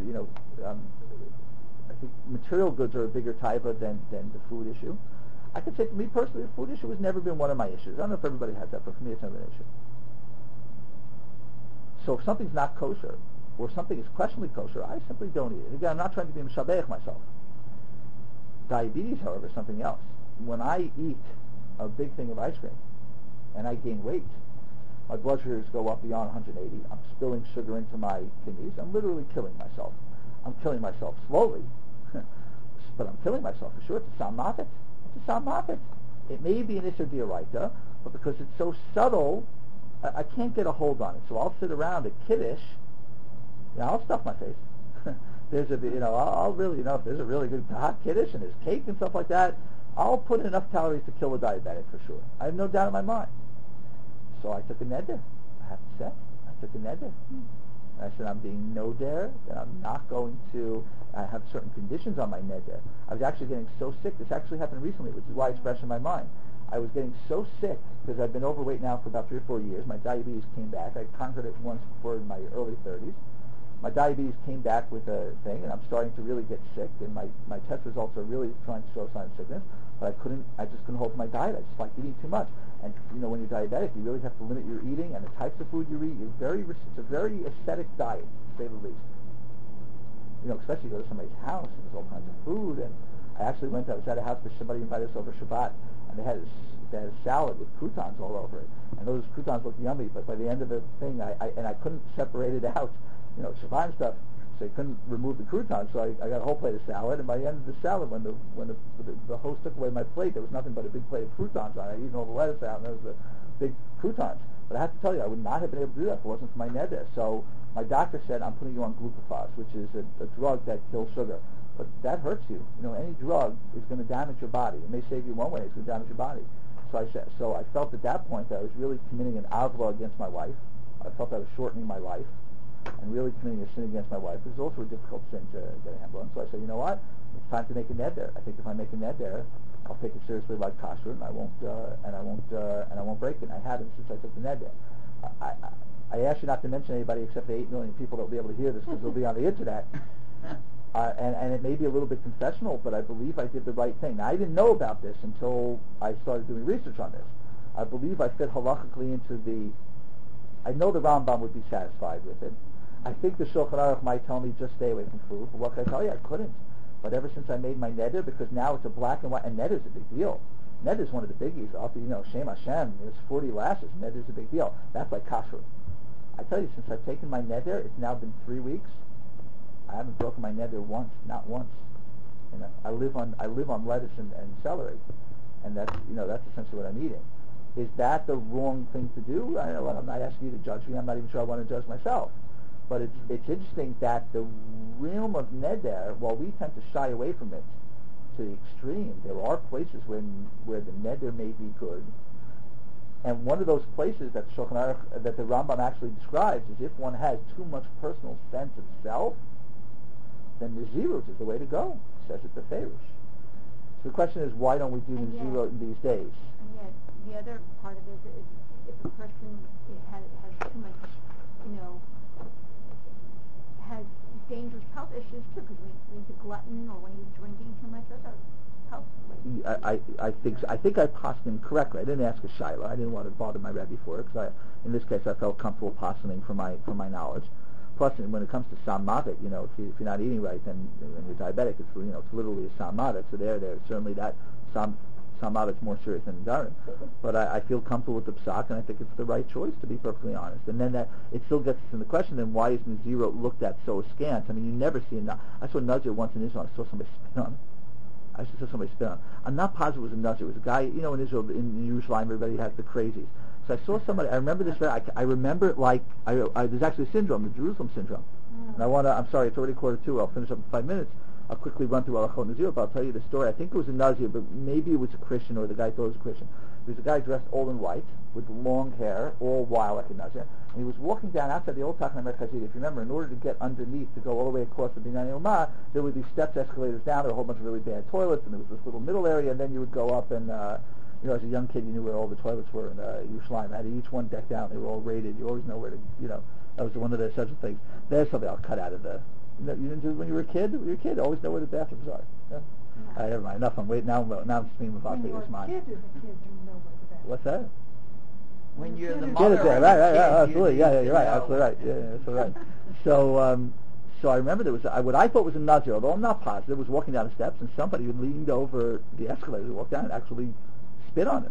I think material goods are a bigger taivot than the food issue. I can say for me personally, the food issue has never been one of my issues. I don't know if everybody has that, but for me, it's never an issue. So if something's not kosher, or something is questionably kosher, I simply don't eat it. Again, I'm not trying to be mishabeich myself. Diabetes, however, is something else. When I eat a big thing of ice cream, and I gain weight, my blood sugars go up beyond 180. I'm spilling sugar into my kidneys. I'm literally killing myself. I'm killing myself slowly, but I'm killing myself for sure. It's a salmavet. It's a salmavet. It may be an issur d'oraita, but because it's so subtle, I can't get a hold on it. So I'll sit around at Kiddush. I'll stuff my face. There's I'll really, if there's a really good hot Kiddush and there's cake and stuff like that, I'll put in enough calories to kill a diabetic for sure. I have no doubt in my mind. So I took a neder. I have to say, I took a neder. I said, I'm being noder, that I'm not going to have certain conditions on my neder. I was actually getting so sick. This actually happened recently, which is why it's fresh in my mind. I was getting so sick because I've been overweight now for about 3 or 4 years. My diabetes came back. I conquered it once before in my early 30s. My diabetes came back with a thing, and I'm starting to really get sick, and my test results are really trying to show signs of sickness, but I just couldn't hold to my diet. I just like eating too much. And, when you're diabetic, you really have to limit your eating and the types of food you eat. It's a very ascetic diet, to say the least. Especially you go to somebody's house, and there's all kinds of food, and I was at a house where somebody invited us over Shabbat, and they had a salad with croutons all over it, and those croutons looked yummy, but by the end of the thing, I couldn't separate it out. Shabbat stuff, so I couldn't remove the croutons, so I got a whole plate of salad, and by the end of the salad, when the host took away my plate, there was nothing but a big plate of croutons on it. I'd eaten all the lettuce out, and there was the big croutons. But I have to tell you, I would not have been able to do that if it wasn't for my neder. So my doctor said, I'm putting you on glucophage, which is a drug that kills sugar. But that hurts you. Any drug is going to damage your body. It may save you one way, it's going to damage your body. So I felt at that point that I was really committing an avla against my wife. I felt I was shortening my life and really committing a sin against my wife. It was also a difficult sin to get a handle on. So I said, you know what? It's time to make a neder. I think if I make a neder, I'll take it seriously like kasher, and I won't break it. And I haven't since I took the neder. I ask you not to mention anybody except the 8 million people that will be able to hear this because they'll be on the internet. And it may be a little bit confessional, but I believe I did the right thing. Now, I didn't know about this until I started doing research on this. I believe I fit halachically into I know the Rambam would be satisfied with it. I think the Shulchan Aruch might tell me just stay away from food. But what can I tell you? I couldn't. But ever since I made my neder, because now it's a black and white, and neder is a big deal. Neder is one of the biggies. After, Shem Hashem, there's 40 lashes. Neder is a big deal. That's like kashrut. I tell you, since I've taken my neder, it's now been 3 weeks. I haven't broken my neder once, not once. I live on lettuce and celery, and that's essentially what I'm eating. Is that the wrong thing to do? I'm not asking you to judge me. I'm not even sure I want to judge myself. But it's interesting that the realm of neder, while we tend to shy away from it to the extreme, there are places where the neder may be good. And one of those places that the Rambam actually describes is if one has too much personal sense of self, then Nazirut is the way to go, says it the Farish. So the question is, why don't we do Nazirut in these days?
And yet, the other part of it is if a person has too much, has dangerous health issues too, because when he's a glutton or when he's drinking too much, those are health.
I think I posted correctly. I didn't ask a shaila. I didn't want to bother my Rebbe for it, because in this case I felt comfortable posting from my knowledge. Plus, when it comes to sammavet, if you're not eating right, then when you're diabetic, it's literally a sammavet. So there, certainly that Some of it's more serious than Nedarim. But I feel comfortable with the psak, and I think it's the right choice, to be perfectly honest. And then that it still gets us in the question, then why is Nazirut looked at so askance? I mean, you never see I saw Nazir once in Israel. I saw somebody spit on him. I'm not positive it was a Nazir. It was a guy, in Israel, in Yerushalayim, everybody has the crazies. So I saw somebody, I remember this, I remember it like, there's actually a syndrome, the Jerusalem syndrome. And I'm sorry, it's already 1:45, I'll finish up in 5 minutes. I'll quickly run through Halachot Nazir, but I'll tell you the story. I think it was a Nazir, but maybe it was a Christian, or the guy thought it was a Christian. There was a guy dressed all in white, with long hair, all wild like a Nazir, and he was walking down outside the old Tachna Merkazit. If you remember, in order to get underneath, to go all the way across the Binyan Yomah, there were these steps, escalators down, there were a whole bunch of really bad toilets, and there was this little middle area, and then you would go up and, as a young kid, you knew where all the toilets were in Yerushalayim. I had each one decked out. They were all rated. You always know where to, that was one of the essential things. There's something I'll cut out of the... You didn't do it when you were a kid? When you were a kid, always know where the bathrooms are. Yeah?
No.
Never mind. Enough. Now I'm speaking about Peter's mind.
When you're a kid, you know where the bathroom.
What's that?
When you're the
Kid
mother
is there.
of
Right,
the kid,
absolutely.
you need
You're right.
to know.
Absolutely right. Yeah, absolutely right. So I remember there was what I thought was a Nazir, although I'm not positive, was walking down the steps, and somebody leaned over the escalator to walk down and actually spit on him.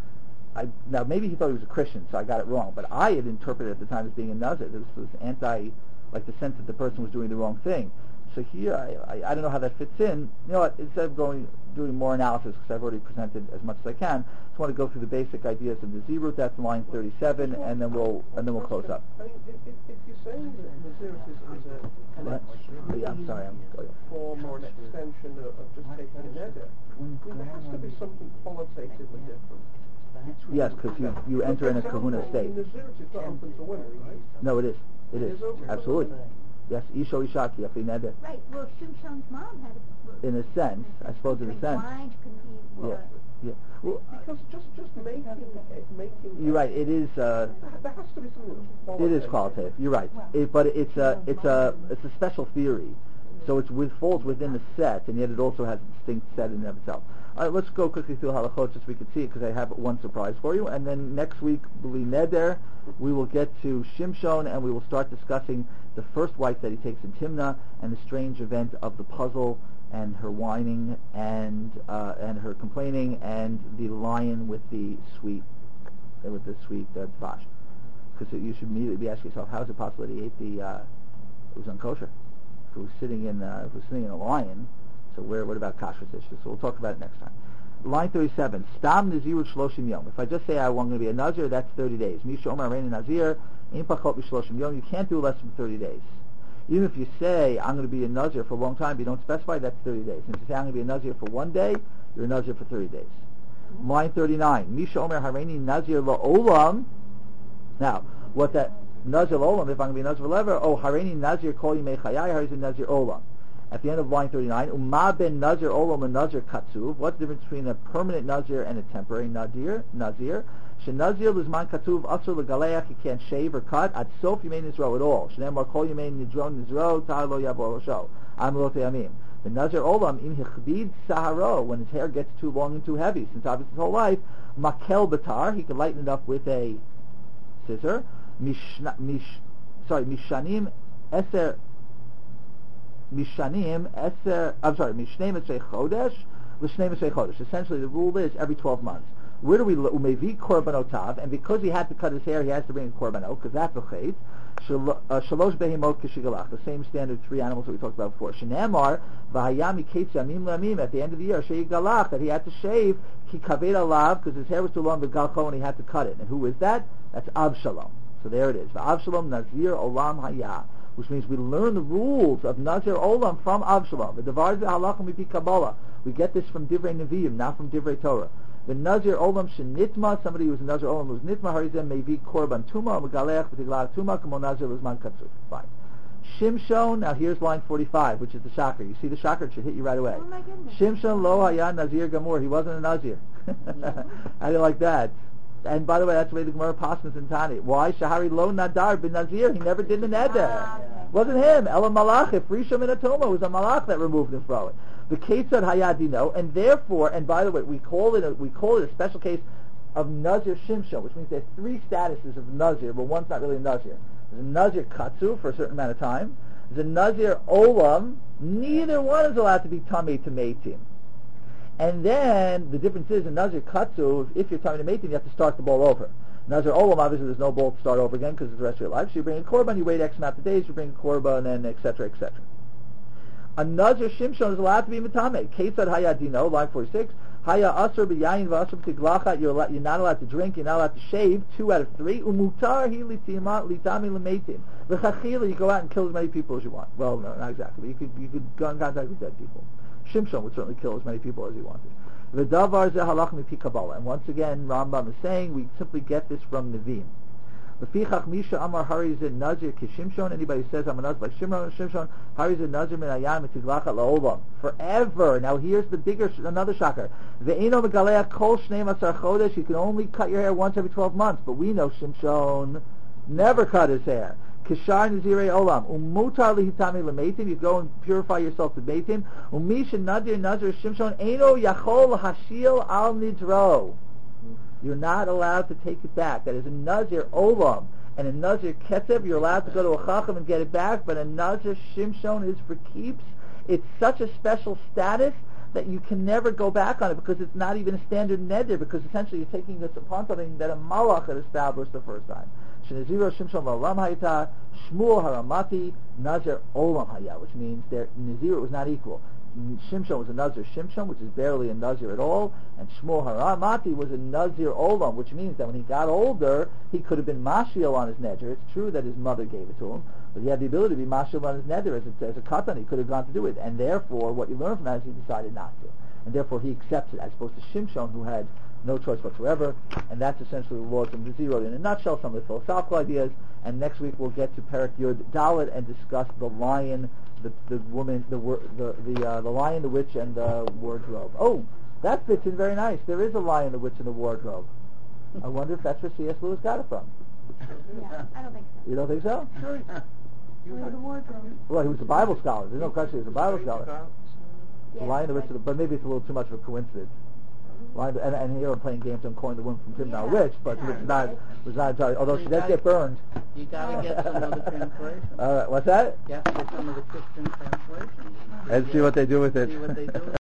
Now maybe he thought he was a Christian, so I got it wrong, but I had interpreted at the time as being a Nazir. This was like the sense that the person was doing the wrong thing. So here, I don't know how that fits in. You know what? Instead of doing more analysis, because I've already presented as much as I can, I just want to go through the basic ideas of the Nazirut. That's line 37, and then we'll close up.
I mean, if you're saying that Nazirut is
I'm sorry.
form or an extension of just taking a neder, there has to be something qualitatively different.
Yes, because you enter in a kahuna state.
Nazirut is not open to women, right?
No, it is. It is.
open.
Absolutely. Yes, Isho Ishaki, Yafi Neder.
Right. Well, Shimshon's mom had a...
In a sense, I suppose in a sense.
Blind, couldn't eat,
Yeah. Well,
Because just making
you're right. It is.
There has to be something that's qualitative.
It is qualitative. You're right. But it's a special theory, so it falls within the set, and yet it also has a distinct set in and of itself. All right, let's go quickly through halachot just so we can see it, because I have one surprise for you. And then next week, Bli Neder, we will get to Shimshon, and we will start discussing the first wife that he takes in Timnah, and the strange event of the puzzle, and her whining, and her complaining, and the lion with the sweet dvash. Because you should immediately be asking yourself, how is it possible that he ate it was unkosher? If it was sitting in a lion, so what about kashrus issues? So we'll talk about it next time. Line 37, Stam Nazirut Shloshim Yom. If I just say I'm going to be a Nazir, that's 30 days. Misha Omer Reina Nazir, Ein Pachot B'Shloshim Yom. You can't do less than 30 days. Even if you say, I'm going to be a Nazir for a long time, but you don't specify, that's 30 days. And if you say, I'm going to be a Nazir for one day, you're a Nazir for 30 days. Line 39, Misha Omer Hareini Nazir La'olam. Now, what that Nazir Olam, if I'm going to be a Nazir forever, Hareini Nazir Kol Yimei Chayai, Hareini Nazir Olam. At the end of line 39, Uma ben Nazir Olam and Nazir Katsuv. What's the difference between a permanent Nazir and a temporary Nazir? Shenazir Luzman Katsuv Asur Legaleach, you can't shave or cut. At Sof Yimei Nizro at all. Shenemar Kol Yimei Nizro Tahar Lo Yavo Rosho. Amrot Yamim. The Nazir Olam Im Hichbid Saharo, when his hair gets too long and too heavy, since obviously his whole life, Makel Batar, he can lighten it up with a scissor. Mishanim Eser Chodesh, essentially the rule is every 12 months. Where do we umevi korbanotav? And because he had to cut his hair, he has to bring a korbanot, because that's a chait. Shalosh behemot kishigalach, the same standard 3 animals that we talked about before. Shenamar v'hayami ketz yamim lamim, at the end of the year, sheyigalach, that he had to shave ki kaved alav, because his hair was too long, but galcho, and he had to cut it. And who is that? That's Avshalom. So there it is. Avshalom Nazir Olam Hayah, which means we learn the rules of Nazir Olam from Avshalom. The Devar Halacha Mipi Kabbalah. We get this from Divrei Nevi'im, not from Divrei Torah. The Nazir Olam Shenitma, somebody who was a Nazir Olam was Nitma, Harizem Mevi Korban Tuma, Megalech, V'tiglah Tuma, Kamo Nazir Lizman Katsuf. Fine. Shimshon, now here's line 45, which is the Shakar. You see the Shakar, it should hit you right away.
Oh my goodness.
Shimshon Lo Haya Nazir Gamur, he wasn't a Nazir. I didn't like that. And by the way, that's the way the Gemara passes in Tani. Why? Shahari Lo Nadar bin Nazir, he never did the Neder. Wasn't him. Ela Malach, if Rishon min Atoma, was a Malach that removed him from it. The Ketzad Hayadino, and therefore, and by the way, we call it a special case of Nazir Shimshon, which means there's 3 statuses of Nazir, but one's not really a Nazir. There's a Nazir Katsu for a certain amount of time. There's a Nazir Olam. Neither one is allowed to be Tamei to Meitim. And then the difference is in Nazir Katsu, if you're coming to Mating, you have to start the ball over. Nazir Olam, obviously there's no ball to start over again because it's the rest of your life. So you bring a korban, you wait X amount of days, you bring a korban, and et cetera, et cetera. A Nazir Shimshon is allowed to be Mitame. Kesad Hayadino, line 46. Haya Asr B'yayin V'asr B'tiglachat, you're not allowed to drink, you're not allowed to shave, 2 out of 3. Umutar Hi Litami L'Meitim. V'chachila, you go out and kill as many people as you want. Well, no, not exactly. But you could go in contact with dead people. Shimshon would certainly kill as many people as he wanted. V'davar Zeh Halach Mipi Kabbalah. And once again, Rambam is saying, we simply get this from Nevi'im. L'fichach Misha Amar Hari Zeh Nazir Kishimshon. Anybody who says I'm a Nazir by Shimshon, Hari Zeh Nazir Min Ayam Mitiglachat La'olam. Forever. Now here's the bigger, another shocker. Ve'eno Megalea Kol Shnei Masar Chodesh. You can only cut your hair once every 12 months. But we know Shimshon never cut his hair. Kishar Nazirei Olam. Umutar Lihitami L'Meitim. You go and purify yourself to Meitim. Umisha Nadir Nazir Shimshon. Eno Yachol Hashil Al Nidro. You're not allowed to take it back. That is a Nazir Olam. And a Nazir Ketzev, you're allowed to go to a Chacham and get it back, but a Nazir Shimshon is for keeps. It's such a special status that you can never go back on it because it's not even a standard neder, because essentially you're taking this upon something that a Malach had established the first time. Shenaziro Shimshon La'olam Hayata, Shmuel Haramati, Nazir Olam Haya, which means their Nazir was not equal. Shimshon was a Nazir Shimshon, which is barely a Nazir at all, and Shmuel Haramati was a Nazir Olam, which means that when he got older, he could have been Mashiel on his neder. It's true that his mother gave it to him, but he had the ability to be Mashiel on his neder as a katan. He could have gone to do it, and therefore, what you learn from that is he decided not to, and therefore he accepts it, as opposed to Shimshon, who had no choice whatsoever, and that's essentially the laws of Nazirot in a nutshell, some of the philosophical ideas, and next week we'll get to Perek Yud Dalet and discuss the lion, the woman, the lion, the witch, and the wardrobe. Oh, that fits in very nice. There is a lion, the witch, and the wardrobe. I wonder if that's where C.S. Lewis got it from.
Yeah, I don't think so.
You don't think so?
Sure.
Or the wardrobe.
Well, he was a Bible scholar. There's no question he was a Bible scholar. The
Yeah,
lion, the witch,
right.
but maybe it's a little too much of a coincidence. And here I'm playing games. I'm calling the woman from Tim now witch, but
Yeah.
was not entirely. Although she does get burned.
You gotta get some of the translation.
All right, what's that?
You have to get some of the Christian translation.
And see what they do with it.
See what they do.